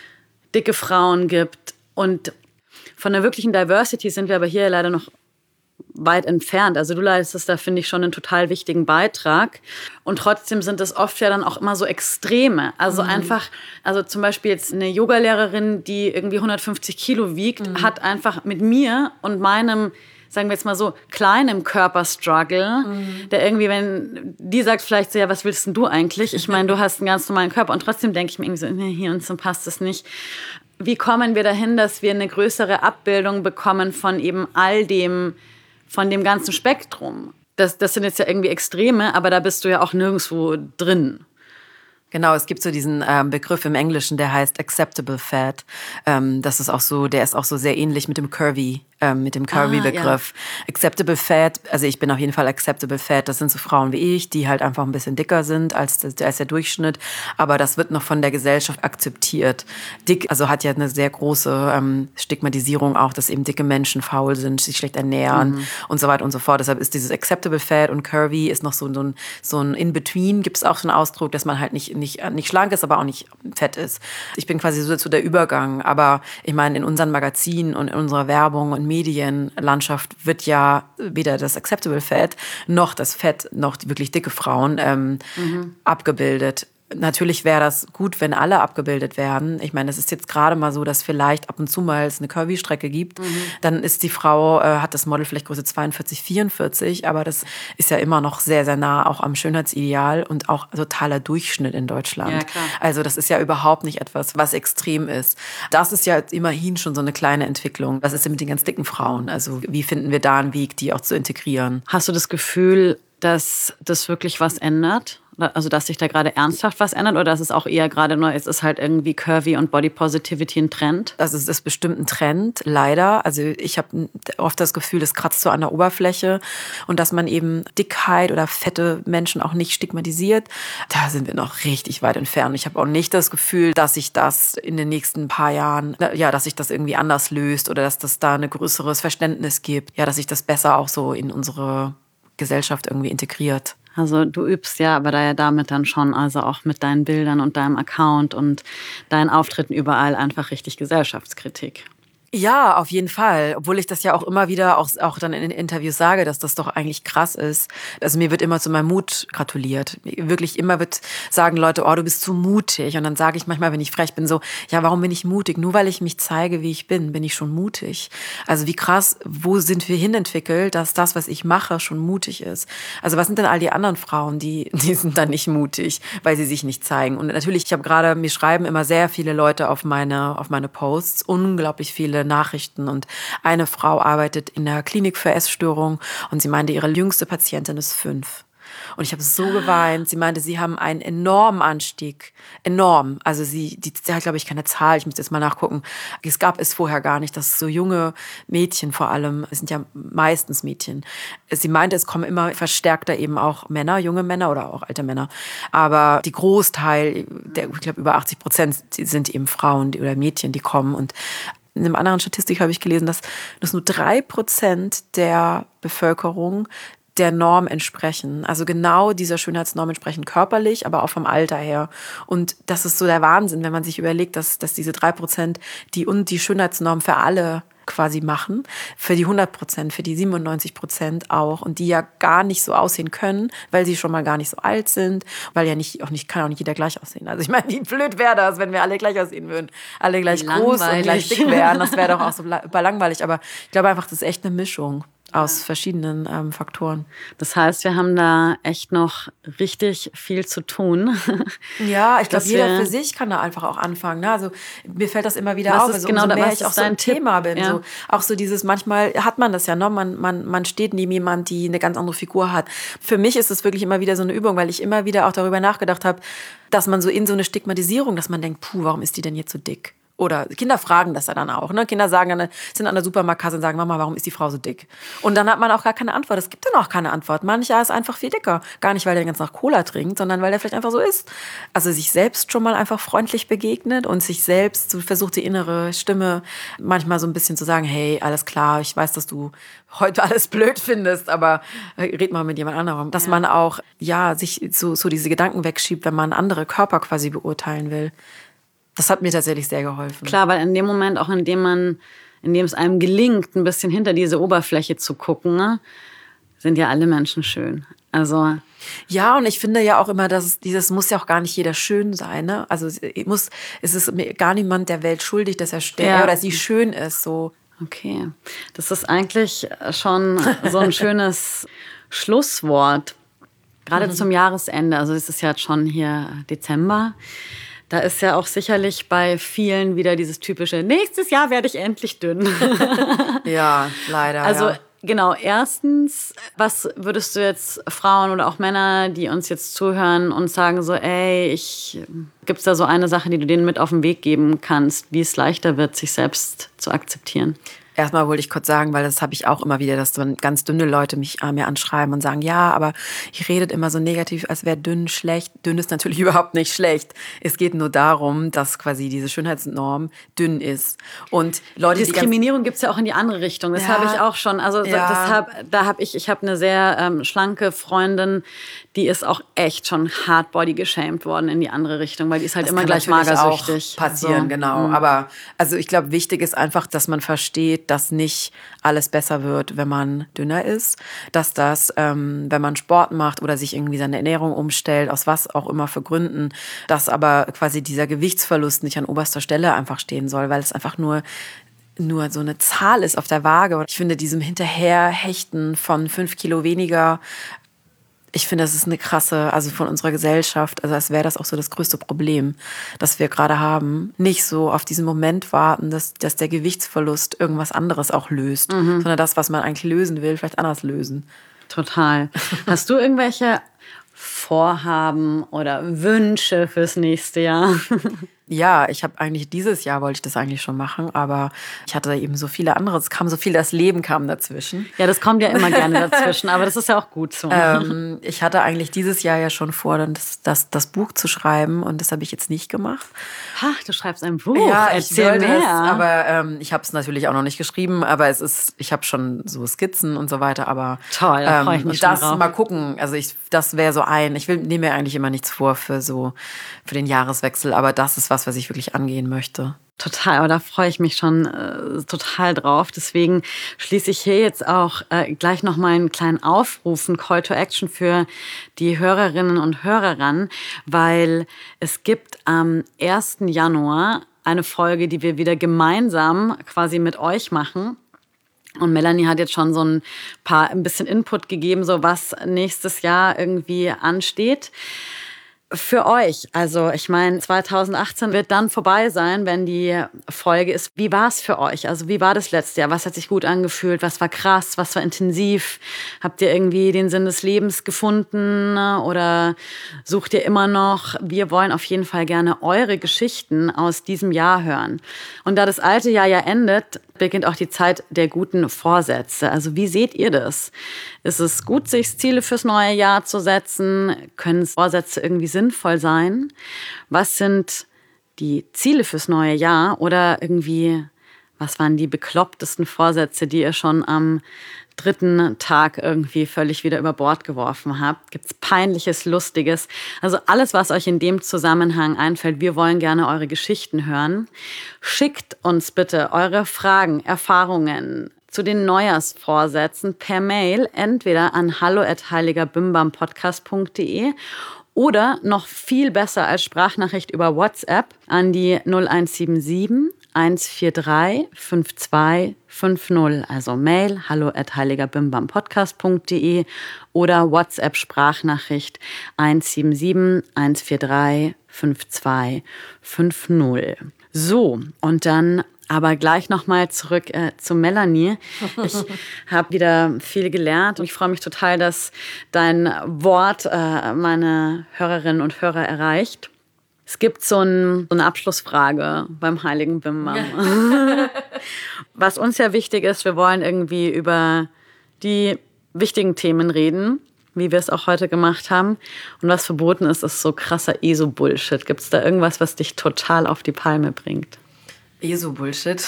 dicke Frauen gibt. Und von der wirklichen Diversity sind wir aber hier leider noch weit entfernt. Also du leistest da, finde ich, schon einen total wichtigen Beitrag. Und trotzdem sind es oft ja dann auch immer so Extreme. Also mhm. einfach, also zum Beispiel jetzt eine Yogalehrerin, die irgendwie hundertfünfzig Kilo wiegt, mhm. hat einfach mit mir und meinem, sagen wir jetzt mal so, kleinem Körperstruggle, mhm. der irgendwie, wenn die sagt vielleicht so, ja, was willst denn du eigentlich? Ich meine, du hast einen ganz normalen Körper und trotzdem denke ich mir irgendwie so, nee, hier und so passt es nicht. Wie kommen wir dahin, dass wir eine größere Abbildung bekommen von eben all dem, von dem ganzen Spektrum? Das, das sind jetzt ja irgendwie Extreme, aber da bist du ja auch nirgendwo drin. Genau, es gibt so diesen ähm, Begriff im Englischen, der heißt acceptable fat. Ähm, das ist auch so, der ist auch so sehr ähnlich mit dem Curvy, ähm, mit dem Curvy-Begriff. Ah, ja. Acceptable fat, also ich bin auf jeden Fall acceptable fat. Das sind so Frauen wie ich, die halt einfach ein bisschen dicker sind als, als der Durchschnitt. Aber das wird noch von der Gesellschaft akzeptiert. Dick, also hat ja eine sehr große ähm, Stigmatisierung auch, dass eben dicke Menschen faul sind, sich schlecht ernähren mhm. und so weiter und so fort. Deshalb ist dieses acceptable fat und Curvy ist noch so, so ein, so ein In-Between. Gibt es auch so einen Ausdruck, dass man halt nicht Nicht, nicht schlank ist, aber auch nicht fett ist. Ich bin quasi so zu der Übergang. Aber ich meine, in unseren Magazinen und in unserer Werbung und Medienlandschaft wird ja weder das Acceptable Fat noch das Fett noch die wirklich dicke Frauen ähm, mhm. abgebildet. Natürlich wäre das gut, wenn alle abgebildet werden. Ich meine, es ist jetzt gerade mal so, dass vielleicht ab und zu mal es eine Curvy-Strecke gibt. Mhm. Dann ist die Frau, äh, hat das Model vielleicht Größe zweiundvierzig, vierundvierzig, aber das ist ja immer noch sehr, sehr nah auch am Schönheitsideal und auch totaler Durchschnitt in Deutschland. Ja, klar. Also das ist ja überhaupt nicht etwas, was extrem ist. Das ist ja immerhin schon so eine kleine Entwicklung. Was ist denn mit den ganz dicken Frauen? Also wie finden wir da einen Weg, die auch zu integrieren? Hast du das Gefühl, dass das wirklich was ändert? Also, dass sich da gerade ernsthaft was ändert oder dass es auch eher gerade nur, es ist halt irgendwie Curvy und Body Positivity ein Trend? Also es ist bestimmt ein Trend, leider. Also ich habe oft das Gefühl, das kratzt so an der Oberfläche und dass man eben Dickheit oder fette Menschen auch nicht stigmatisiert. Da sind wir noch richtig weit entfernt. Ich habe auch nicht das Gefühl, dass sich das in den nächsten paar Jahren, ja, dass sich das irgendwie anders löst oder dass das da ein größeres Verständnis gibt. Ja, dass sich das besser auch so in unsere Gesellschaft irgendwie integriert. Also du übst ja aber da ja damit dann schon, also auch mit deinen Bildern und deinem Account und deinen Auftritten überall einfach richtig Gesellschaftskritik. Ja, auf jeden Fall. Obwohl ich das ja auch immer wieder, auch, auch dann in Interviews sage, dass das doch eigentlich krass ist. Also mir wird immer zu meinem Mut gratuliert. Wirklich immer wird sagen Leute, oh, du bist zu mutig. Und dann sage ich manchmal, wenn ich frech bin, so, ja, warum bin ich mutig? Nur weil ich mich zeige, wie ich bin, bin ich schon mutig. Also wie krass, wo sind wir hinentwickelt, dass das, was ich mache, schon mutig ist. Also was sind denn all die anderen Frauen, die, die sind dann nicht mutig, weil sie sich nicht zeigen. Und natürlich, ich habe gerade, mir schreiben immer sehr viele Leute auf meine, auf meine Posts, unglaublich viele Nachrichten und eine Frau arbeitet in der Klinik für Essstörungen und sie meinte, ihre jüngste Patientin ist fünf. Und ich habe so geweint. Sie meinte, sie haben einen enormen Anstieg. Enorm. Also sie, die, die hat, glaube ich, keine Zahl. Ich muss jetzt mal nachgucken. Es gab es vorher gar nicht, dass so junge Mädchen vor allem, es sind ja meistens Mädchen. Sie meinte, es kommen immer verstärkter eben auch Männer, junge Männer oder auch alte Männer. Aber die Großteil, der, ich glaube über achtzig Prozent sind eben Frauen oder Mädchen, die kommen. Und in einer anderen Statistik habe ich gelesen, dass, dass nur drei Prozent der Bevölkerung der Norm entsprechen. Also genau dieser Schönheitsnorm entsprechen körperlich, aber auch vom Alter her. Und das ist so der Wahnsinn, wenn man sich überlegt, dass, dass diese drei Prozent die und die Schönheitsnorm für alle quasi machen, für die hundert Prozent, für die siebenundneunzig Prozent auch und die ja gar nicht so aussehen können, weil sie schon mal gar nicht so alt sind, weil ja nicht, auch nicht, kann auch nicht jeder gleich aussehen. Also ich meine, wie blöd wäre das, wenn wir alle gleich aussehen würden, alle gleich groß und gleich dick wären, das wäre doch auch so langweilig, aber ich glaube einfach, das ist echt eine Mischung aus verschiedenen ähm, Faktoren. Das heißt, wir haben da echt noch richtig viel zu tun. Ja, ich glaube, jeder für sich kann da einfach auch anfangen. Ne? Also mir fällt das immer wieder auf, also genau, umso mehr was ich auch so ein Tipp? Thema bin. Ja. So, auch so dieses, manchmal hat man das ja, ne? man, man, man steht neben jemand, die eine ganz andere Figur hat. Für mich ist es wirklich immer wieder so eine Übung, weil ich immer wieder auch darüber nachgedacht habe, dass man so in so eine Stigmatisierung, dass man denkt, puh, warum ist die denn jetzt so dick? Oder Kinder fragen das ja dann auch. Ne? Kinder sagen dann, sind an der Supermarktkasse und sagen, Mama, warum ist die Frau so dick? Und dann hat man auch gar keine Antwort. Es gibt dann auch keine Antwort. Mancher ist einfach viel dicker. Gar nicht, weil der ganz nach Cola trinkt, sondern weil der vielleicht einfach so ist. Also sich selbst schon mal einfach freundlich begegnet und sich selbst so versucht, die innere Stimme manchmal so ein bisschen zu sagen, hey, alles klar, ich weiß, dass du heute alles blöd findest, aber red mal mit jemand anderem. Dass ja. man auch, ja, sich so, so diese Gedanken wegschiebt, wenn man andere Körper quasi beurteilen will. Das hat mir tatsächlich sehr geholfen. Klar, weil in dem Moment, auch in dem man, in dem es einem gelingt, ein bisschen hinter diese Oberfläche zu gucken, ne, sind ja alle Menschen schön. Also ja, und ich finde ja auch immer, dass es, dieses muss ja auch gar nicht jeder schön sein. Ne? Also es muss, es ist gar niemand der Welt schuldig, dass er, der ja. oder sie schön ist. So. Okay, das ist eigentlich schon so ein schönes Schlusswort. Gerade mhm. zum Jahresende, also es ist ja jetzt schon hier Dezember. Da ist ja auch sicherlich bei vielen wieder dieses typische, nächstes Jahr werde ich endlich dünn. Ja, leider. Also ja. genau, erstens, was würdest du jetzt Frauen oder auch Männer, die uns jetzt zuhören und sagen so, ey, ich, gibt's da so eine Sache, die du denen mit auf den Weg geben kannst, wie es leichter wird, sich selbst zu akzeptieren? Erstmal wollte ich kurz sagen, weil das habe ich auch immer wieder, dass dann ganz dünne Leute mich äh, mir anschreiben und sagen, ja, aber ihr redet immer so negativ, als wäre dünn schlecht. Dünn ist natürlich überhaupt nicht schlecht. Es geht nur darum, dass quasi diese Schönheitsnorm dünn ist. Und Leute, Diskriminierung gibt es ja auch in die andere Richtung. Das ja, habe ich auch schon. Also ja. das hab, da habe ich, ich habe eine sehr ähm, schlanke Freundin, die ist auch echt schon hart body geshamed worden in die andere Richtung, weil die ist halt das immer gleich magersüchtig. Auch passieren, so. Genau. Mhm. Aber also ich glaube, wichtig ist einfach, dass man versteht, dass nicht alles besser wird, wenn man dünner ist. Dass das, ähm, wenn man Sport macht oder sich irgendwie seine Ernährung umstellt, aus was auch immer für Gründen, dass aber quasi dieser Gewichtsverlust nicht an oberster Stelle einfach stehen soll, weil es einfach nur nur so eine Zahl ist auf der Waage. Ich finde, diesem Hinterherhechten von fünf Kilo weniger, ich finde, das ist eine krasse, also von unserer Gesellschaft, also als wäre das auch so das größte Problem, das wir gerade haben. Nicht so auf diesen Moment warten, dass, dass der Gewichtsverlust irgendwas anderes auch löst, mhm. sondern das, was man eigentlich lösen will, vielleicht anders lösen. Total. Hast du irgendwelche Vorhaben oder Wünsche fürs nächste Jahr? Ja, ich habe eigentlich dieses Jahr wollte ich das eigentlich schon machen, aber ich hatte eben so viele andere, es kam so viel, das Leben kam dazwischen. Ja, das kommt ja immer gerne dazwischen, aber das ist ja auch gut so. Ähm, ich hatte eigentlich dieses Jahr ja schon vor, dann das, das, das Buch zu schreiben und das habe ich jetzt nicht gemacht. Ha, du schreibst ein Buch, ja, erzähl ich mehr. Es, aber ähm, ich habe es natürlich auch noch nicht geschrieben, aber es ist, ich habe schon so Skizzen und so weiter, aber toll, da freue ich mich ähm, das schon drauf. Mal gucken, also ich, das wäre so ein, ich will, nehme mir eigentlich immer nichts vor für so, für den Jahreswechsel, aber das ist was, was ich wirklich angehen möchte. Total, aber da freue ich mich schon äh, total drauf. Deswegen schließe ich hier jetzt auch äh, gleich noch mal einen kleinen Aufruf, einen Call to Action für die Hörerinnen und Hörer ran, weil es gibt am ersten Januar eine Folge, die wir wieder gemeinsam quasi mit euch machen. Und Melanie hat jetzt schon so ein paar, ein bisschen Input gegeben, so was nächstes Jahr irgendwie ansteht. Für euch, also ich meine, zwanzig achtzehn wird dann vorbei sein, wenn die Folge ist. Wie war es für euch? Also wie war das letzte Jahr? Was hat sich gut angefühlt? Was war krass? Was war intensiv? Habt ihr irgendwie den Sinn des Lebens gefunden oder sucht ihr immer noch? Wir wollen auf jeden Fall gerne eure Geschichten aus diesem Jahr hören. Und da das alte Jahr ja endet, beginnt auch die Zeit der guten Vorsätze. Also wie seht ihr das? Ist es gut, sich Ziele fürs neue Jahr zu setzen? Können Vorsätze irgendwie sinnvoll sein? Was sind die Ziele fürs neue Jahr? Oder irgendwie, was waren die beklopptesten Vorsätze, die ihr schon am dritten Tag irgendwie völlig wieder über Bord geworfen habt? Gibt's Peinliches, Lustiges? Also alles, was euch in dem Zusammenhang einfällt. Wir wollen gerne eure Geschichten hören. Schickt uns bitte eure Fragen, Erfahrungen zu den Neujahrsvorsätzen per Mail, entweder an hallo at heiligerbimbampodcast punkt de oder noch viel besser als Sprachnachricht über WhatsApp an die null eins sieben sieben eins vier drei fünf zwei fünf null. Also Mail hallo at heiligerbimbampodcast punkt de oder WhatsApp Sprachnachricht eins sieben sieben eins vier drei fünf zwei fünf null. So, und dann aber gleich nochmal zurück äh, zu Melanie. Ich habe wieder viel gelernt und ich freue mich total, dass dein Wort äh, meine Hörerinnen und Hörer erreicht. Es gibt so, ein, so eine Abschlussfrage beim Heiligen Bimbam. Ja. Was uns ja wichtig ist, wir wollen irgendwie über die wichtigen Themen reden, wie wir es auch heute gemacht haben. Und was verboten ist, ist so krasser E S O-Bullshit. Gibt es da irgendwas, was dich total auf die Palme bringt? E S O-Bullshit?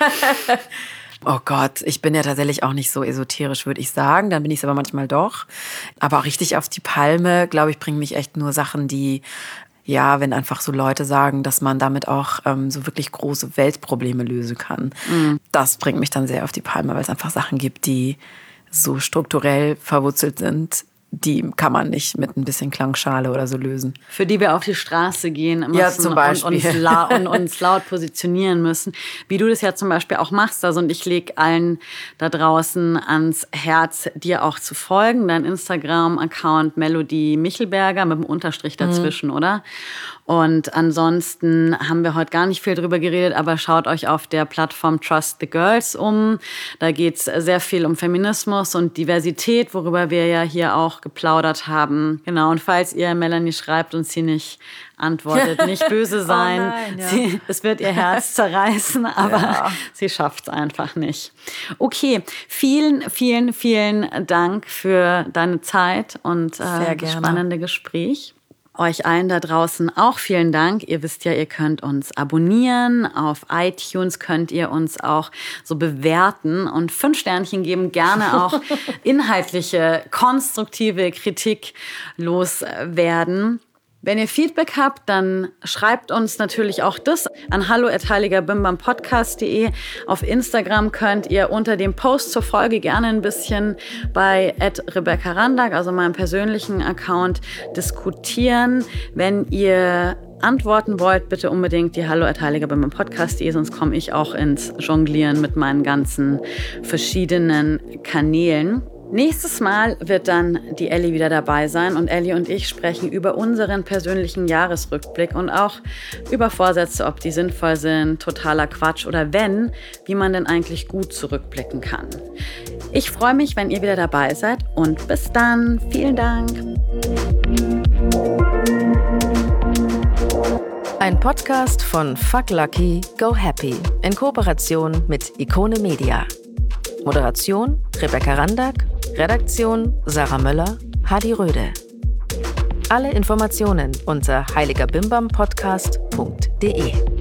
Oh Gott, ich bin ja tatsächlich auch nicht so esoterisch, würde ich sagen. Dann bin ich es aber manchmal doch. Aber auch richtig auf die Palme, glaube ich, bringen mich echt nur Sachen, die... Ja, wenn einfach so Leute sagen, dass man damit auch ähm, so wirklich große Weltprobleme lösen kann. Mhm. Das bringt mich dann sehr auf die Palme, weil es einfach Sachen gibt, die so strukturell verwurzelt sind, die kann man nicht mit ein bisschen Klangschale oder so lösen. Für die wir auf die Straße gehen müssen ja, zum Beispiel. Und, uns la- und uns laut positionieren müssen. Wie du das ja zum Beispiel auch machst. Also, und ich lege allen da draußen ans Herz, dir auch zu folgen. Dein Instagram-Account Melodie Michelberger mit dem Unterstrich dazwischen, mhm. oder? Und ansonsten haben wir heute gar nicht viel drüber geredet, aber schaut euch auf der Plattform Trust the Girls um. Da geht es sehr viel um Feminismus und Diversität, worüber wir ja hier auch geplaudert haben. Genau, und falls ihr Melanie schreibt und sie nicht antwortet, nicht böse sein. Oh nein, ja. sie, es wird ihr Herz zerreißen, aber ja. sie schafft es einfach nicht. Okay, vielen, vielen, vielen Dank für deine Zeit und äh, das spannende Gespräch. Euch allen da draußen auch vielen Dank. Ihr wisst ja, ihr könnt uns abonnieren. Auf iTunes könnt ihr uns auch so bewerten und fünf Sternchen geben. Gerne auch inhaltliche, konstruktive Kritik loswerden. Wenn ihr Feedback habt, dann schreibt uns natürlich auch das an hallo at heiligerbimbampodcast punkt de. Auf Instagram könnt ihr unter dem Post zur Folge gerne ein bisschen bei at Rebecca Randack, also meinem persönlichen Account, diskutieren. Wenn ihr antworten wollt, bitte unbedingt die hallo at heiligerbimbampodcast punkt de, sonst komme ich auch ins Jonglieren mit meinen ganzen verschiedenen Kanälen. Nächstes Mal wird dann die Elli wieder dabei sein und Elli und ich sprechen über unseren persönlichen Jahresrückblick und auch über Vorsätze, ob die sinnvoll sind, totaler Quatsch oder wenn, wie man denn eigentlich gut zurückblicken kann. Ich freue mich, wenn ihr wieder dabei seid und bis dann. Vielen Dank. Ein Podcast von Fuck Lucky, Go Happy in Kooperation mit Ikone Media. Moderation Rebecca Randack, Redaktion Sarah Möller, Hadi Röde. Alle Informationen unter heiligerbimbampodcast punkt de.